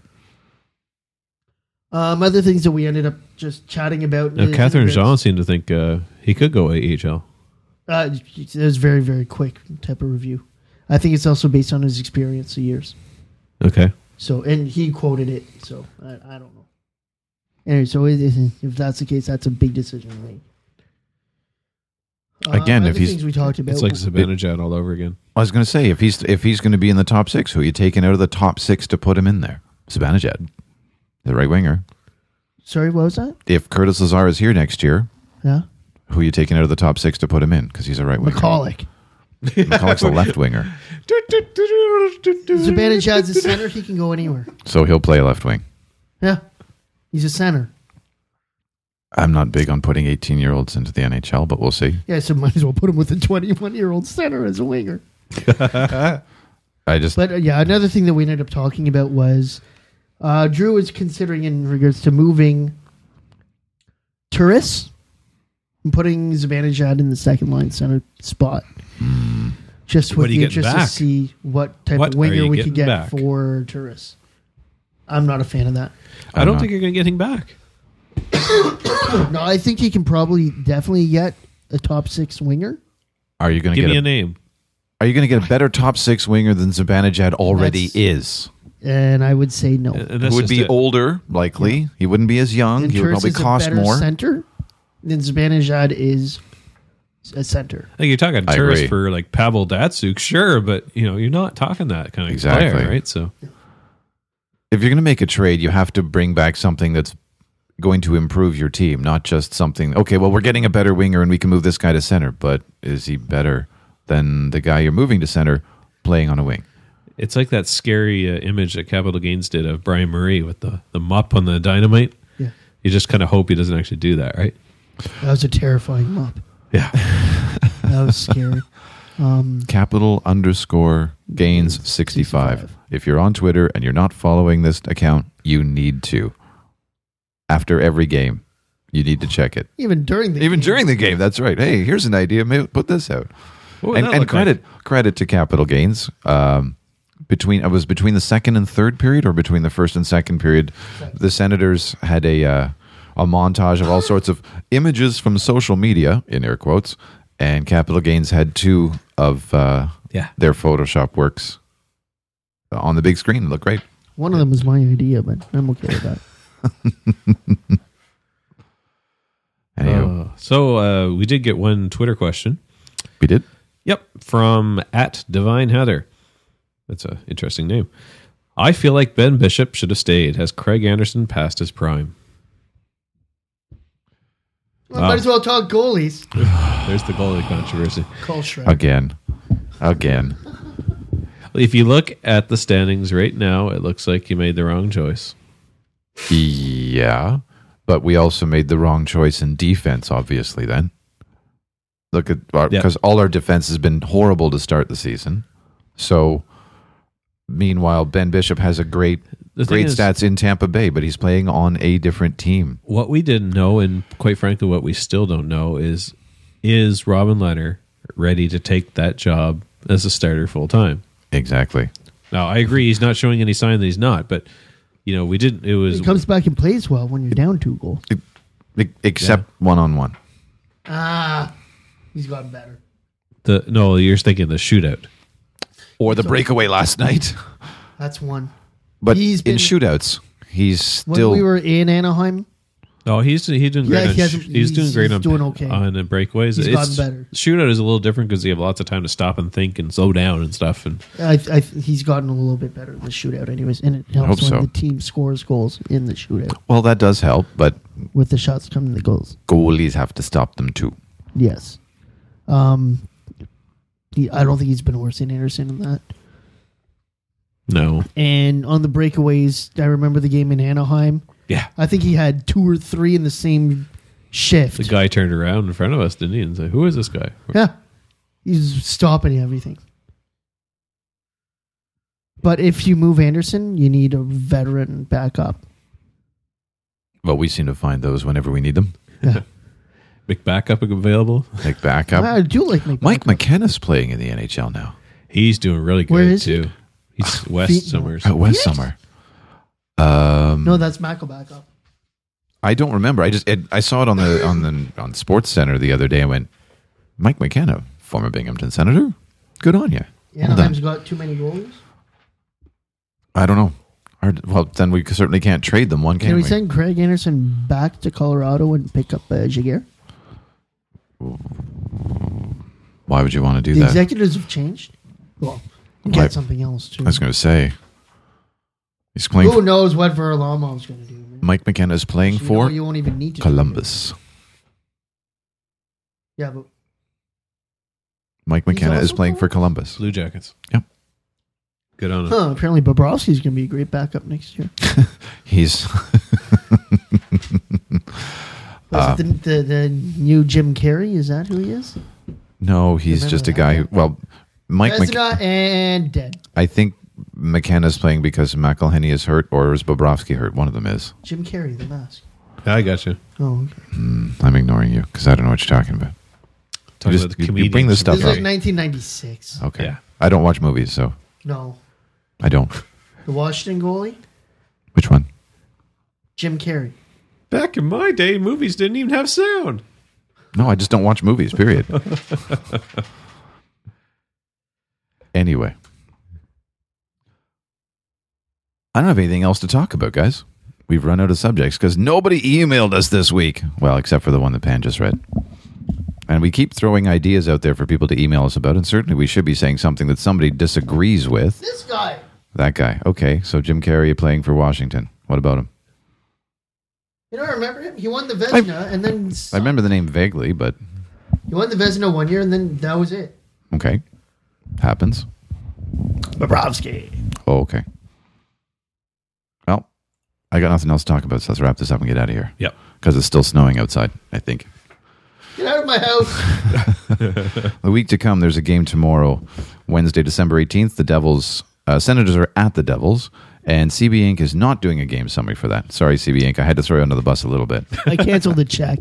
Um, other things that we ended up just chatting about. Now, is- Catherine is- Jean seemed to think uh, he could go A H L. Uh, it was very, very quick type of review. I think it's also based on his experience of years. Okay. So, and he quoted it. So, I, I don't know. Anyway, so it, if that's the case, that's a big decision to make. Again, Uh, if other he's- things we talked about, It's like Zibanejad all over again. I was going to say, if he's if he's going to be in the top six, who are you taking out of the top six to put him in there? Zibanejad, the right winger. sorry, what was that? If Curtis Lazar is here next year, Yeah, who are you taking out of the top six to put him in? Because he's a right winger. McCulloch. McCulloch's a left winger, Zibanejad's a center. He can go anywhere. so he'll play left wing. Yeah, he's a center. I'm not big on putting eighteen-year-olds into the N H L, but we'll see. Yeah, so might as well put him with a twenty-one-year-old center as a winger. I just But uh, yeah, another thing that we ended up talking about was uh, Drew is considering in regards to moving Turris and putting Zibanejad in the second line center spot. Just What with are you the getting interest back? to see what type What of are winger you we could getting get back? for Turris. I'm not a fan of that. I I'm don't not. think you're going to get him back. No, I think he can probably definitely get a top six winger. are you going to Give get me a, a name. are you going to get a better top six winger than Zibanejad already That's- is? And I would say no. And Who that's would just be it. older, likely. He wouldn't be as young. And He would Turris probably is a cost better more. center than Zibanejad is a center. I think you're talking I tourist agree. for like Pavel Datsuk, sure, but you know you're not talking that kind of Exactly. player, right? So If you're going to make a trade, you have to bring back something that's going to improve your team, not just something, okay, well, we're getting a better winger and we can move this guy to center, but is he better than the guy you're moving to center playing on a wing? it's like that scary uh, image that Capital Gains did of Brian Murray with the the mop on the dynamite. Yeah. You just kind of hope he doesn't actually do that, right? That was a terrifying mop. Yeah. That was scary. Um, Capital underscore gains sixty-five. sixty-five. If you're on Twitter and you're not following this account, you need to. After every game, you need to check it. even during the Even game. during the game, that's right. Hey, here's an idea. Maybe put this out. What would and that and look credit credit to Capital Gains. Um, between it was between the second and third period, or between the first and second period, the Senators had a uh, a montage of all sorts of images from social media, in air quotes, and Capital Gains had two of uh, Yeah. their Photoshop works on the big screen. It looked great. One of them was my idea, but I'm okay with that. Anyhow, Uh, so uh, we did get one Twitter question. we did. Yep, from at Divine Heather. That's an interesting name. I feel like Ben Bishop should have stayed. Has Craig Anderson passed his prime? Well, might as well talk goalies. There's the goalie controversy. Call Shrek. Again. Again. If you look at the standings right now, it looks like you made the wrong choice. Yeah. But we also made the wrong choice in defense, obviously, then. Look at our, Yep. because all our defense has been horrible to start the season. So, meanwhile, Ben Bishop has a great, The thing great is- stats in Tampa Bay, but he's playing on a different team. What we didn't know, and quite frankly, what we still don't know, is is Robin Lehner ready to take that job as a starter full time? Exactly. Now, I agree he's not showing any sign that he's not, but you know, we didn't. It was He comes back and plays well when you're down two goals. E- Except one on one. Ah, he's gotten better. the no. You're thinking the shootout. Or the breakaway last night. That's one. But He's in been- shootouts, he's When still. we were in Anaheim, No, he's he's doing Yeah, great. he on, hasn't- sh- he's, doing he's- great he's on doing okay. on the breakaways. He's It's- gotten better. Shootout is a little different because you have lots of time to stop and think and slow down and stuff. And I, I, he's gotten a little bit better in the shootout, anyways, and it helps hope when so. the team scores goals in the shootout Well, that does help, but with the shots coming to the goals. goalies have to stop them too. Yes. Um, he, I don't think he's been worse than Anderson in that. no, And on the breakaways, I remember the game in Anaheim. yeah, I think he had two or three in the same shift. the guy turned around in front of us, didn't he? And said, "Who is this guy?" Yeah. He's stopping everything. But if you move Anderson, you need a veteran backup. Well, we seem to find those whenever we need them. Make backup available. Make backup. I do like Mike. Mike McKenna's playing in the N H L now. He's doing really good Where is too. he? He's west Feet- somewhere. At West Summer. Um, No, that's Michael backup. I don't remember. I just it, I saw it on the on the on Sports Center the other day. I went, Mike McKenna, former Binghamton Senator. Good on you. Well Anaheim's done. got too many goalies. I don't know. Or, well, then we certainly can't trade them. One, can, Can we we? send Craig Anderson back to Colorado and pick up uh, Jaguar? Why would you want to do The that? executives have changed. Well, get Why- something else too. I was going to say. He's playing. Who knows what Varlamov's going to do? Man. Mike McKenna is playing You for know you won't even need to do Columbus. it. Yeah, but Mike He's McKenna is also playing for Columbus. Blue Jackets. Yep. Good on him. huh, apparently Bobrovsky's going to be a great backup next year. He's Was it the, the the new Jim Carrey? Is that who he is? no, he's Remember just a that guy guy? who. Well, Mike. Mc, Vezina and dead. I think McKenna's playing because McElhinney is hurt, or is Bobrovsky hurt? One of them is. Jim Carrey, the mask. I got you. Oh, okay. I'm ignoring you because I don't know what you're talking about. Talking just- about the you- you bring comedians. this stuff This is up. like nineteen ninety-six. Okay. Yeah. I don't watch movies, so No, I don't. the Washington goalie, Which one? Jim Carrey. Back in my day, movies didn't even have sound. No, I just don't watch movies, period. Anyway. I don't have anything else to talk about, guys. We've run out of subjects because nobody emailed us this week. Well, except for the one that Pan just read. And we keep throwing ideas out there for people to email us about, and certainly we should be saying something that somebody disagrees with. This guy. That guy. Okay, so Jim Carrey playing for Washington. What about him? You don't remember him? He won the Vezina, and then I remember the name vaguely, but he won the Vezina one year, and then that was it. okay. Happens. Bobrovsky. Oh, okay. Well, I got nothing else to talk about, so let's wrap this up and get out of here. Yep. Because it's still snowing outside, I think. Get out of my house. The week to come, there's a game tomorrow, Wednesday, December eighteenth. The Devils, uh, Senators are at the Devils, and C B Incorporated is not doing a game summary for that. Sorry, C B Incorporated. I had to throw you under the bus a little bit. I canceled the check.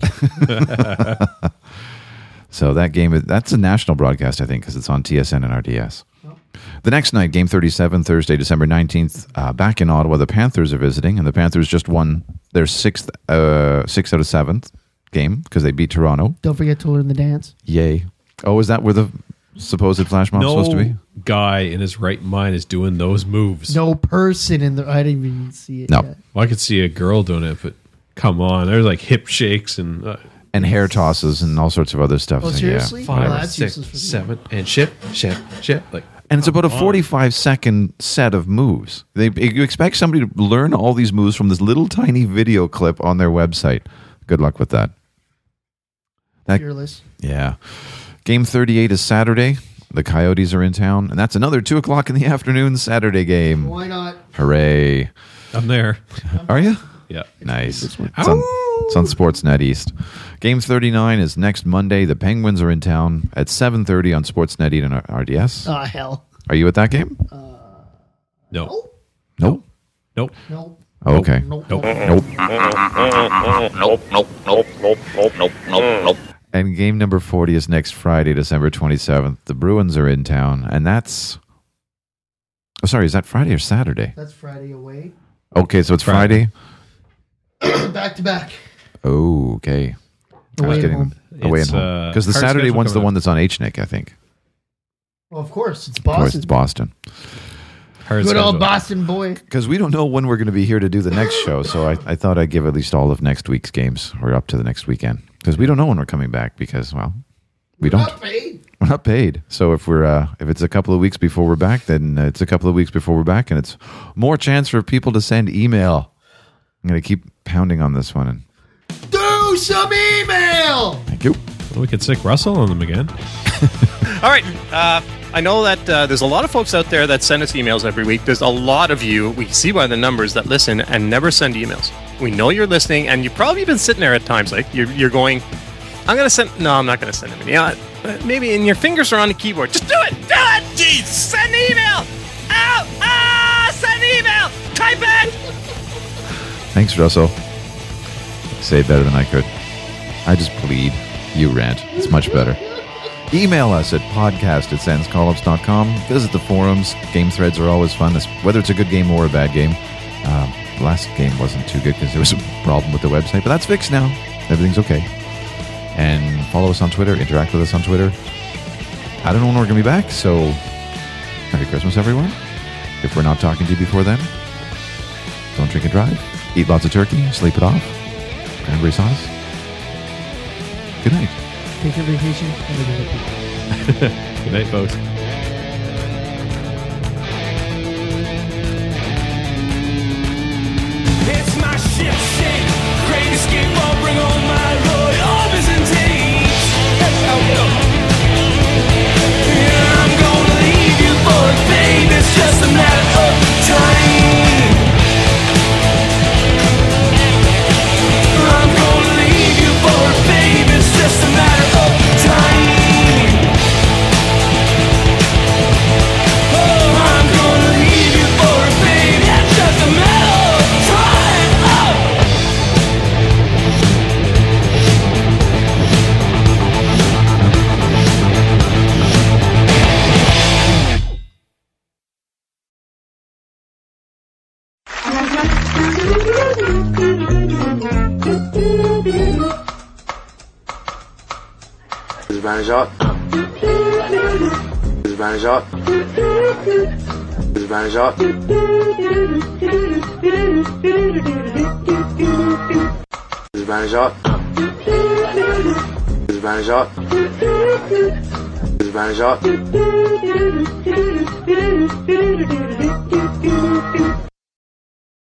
So that game, that's a national broadcast, I think, because it's on T S N and R D S. The next night, game thirty-seven, Thursday, December nineteenth, uh, back in Ottawa, the Panthers are visiting, and the Panthers just won their sixth, uh, sixth out of seventh game because they beat Toronto. Don't forget to learn the dance. Yay. Oh, is that where the supposed flash mob's supposed to be? No guy in his right mind is doing those moves. No person in the. I didn't even see it. No. Yet. Well, I could see a girl doing it, but come on. There's like hip shakes and uh, And hair tosses and all sorts of other stuff. Oh, So, seriously? Yeah. five, Well, that's six, useless for me. seven, and ship, ship, ship. Like, And it's about a forty-five second set of moves. They, you expect somebody to learn all these moves from this little tiny video clip on their website. Good luck with that. That Fearless. Yeah. Game thirty-eight is Saturday. The Coyotes are in town. And that's another two o'clock in the afternoon Saturday game. Why not? Hooray. I'm there. Are you? Yeah. Nice. It's on, it's on Sportsnet East. Game thirty-nine is next Monday. The Penguins are in town at seven thirty on Sportsnet East and R D S. Oh, hell. Are you at that game? No. Nope. Nope. No. Oh, okay. Nope. Nope. Nope. Nope, nope, nope, nope, nope, nope, nope, nope. And game number forty is next Friday, December twenty-seventh. The Bruins are in town, and that's... Oh, sorry, is that Friday or Saturday? That's Friday away. Okay, so it's Friday. Friday. Back to back. Oh, okay. I was Away at getting home. away It's, and home. uh, Because the hard Saturday schedule one's the coming one up. that's on H N I C, I think. Well, of course. It's Of course, Boston. it's Boston. Hard Good schedule. old Boston boy. Because we don't know when we're going to be here to do the next show, so I, I thought I'd give at least all of next week's games, or up to the next weekend. Because we don't know when we're coming back, because, well, we don't. Not paid. We're not paid. So if we're uh, if it's a couple of weeks before we're back, then uh, it's a couple of weeks before we're back, and it's more chance for people to send email. I'm going to keep pounding on this one. And Do some email. thank you. Well, we could stick Russell on them again. All right. Uh, I know that uh, there's a lot of folks out there that send us emails every week. There's a lot of you, we see by the numbers, that listen and never send emails. We know you're listening, and you've probably been sitting there at times like you're, you're going, I'm going to send, no, I'm not going to send them. Yeah, maybe, and your fingers are on the keyboard. Just do it. Do it. Jeez. Send the email. Out. Ah, send the email. Type it. Thanks, Russell. Say it better than I could. I just plead. You rant. It's much better. Email us at podcast at sens call ups dot com. Visit the forums. Game threads are always fun, whether it's a good game or a bad game. Uh, the last game wasn't too good because there was a problem with the website, but that's fixed now. Everything's okay. And follow us on Twitter. Interact with us on Twitter. I don't know when we're going to be back, so Merry Christmas, everyone. If we're not talking to you before then, don't drink and drive. Eat lots of turkey. Sleep it off. Cranberry sauce. Good night. Take a vacation. And a Good night, folks. It's my ship shape, great escape, I'll bring on my royal Byzantines. Yeah, I'm gonna leave you for a babe, it's just a matter of time. I'm gonna leave you for a babe, it's just a matter of time. Oh, I'm gonna leave you for a babe, it's just a matter of time. Oh. Zbanjot. Zbanjot. Zbanjot. Zbanjot. Zbanjot. Zbanjot.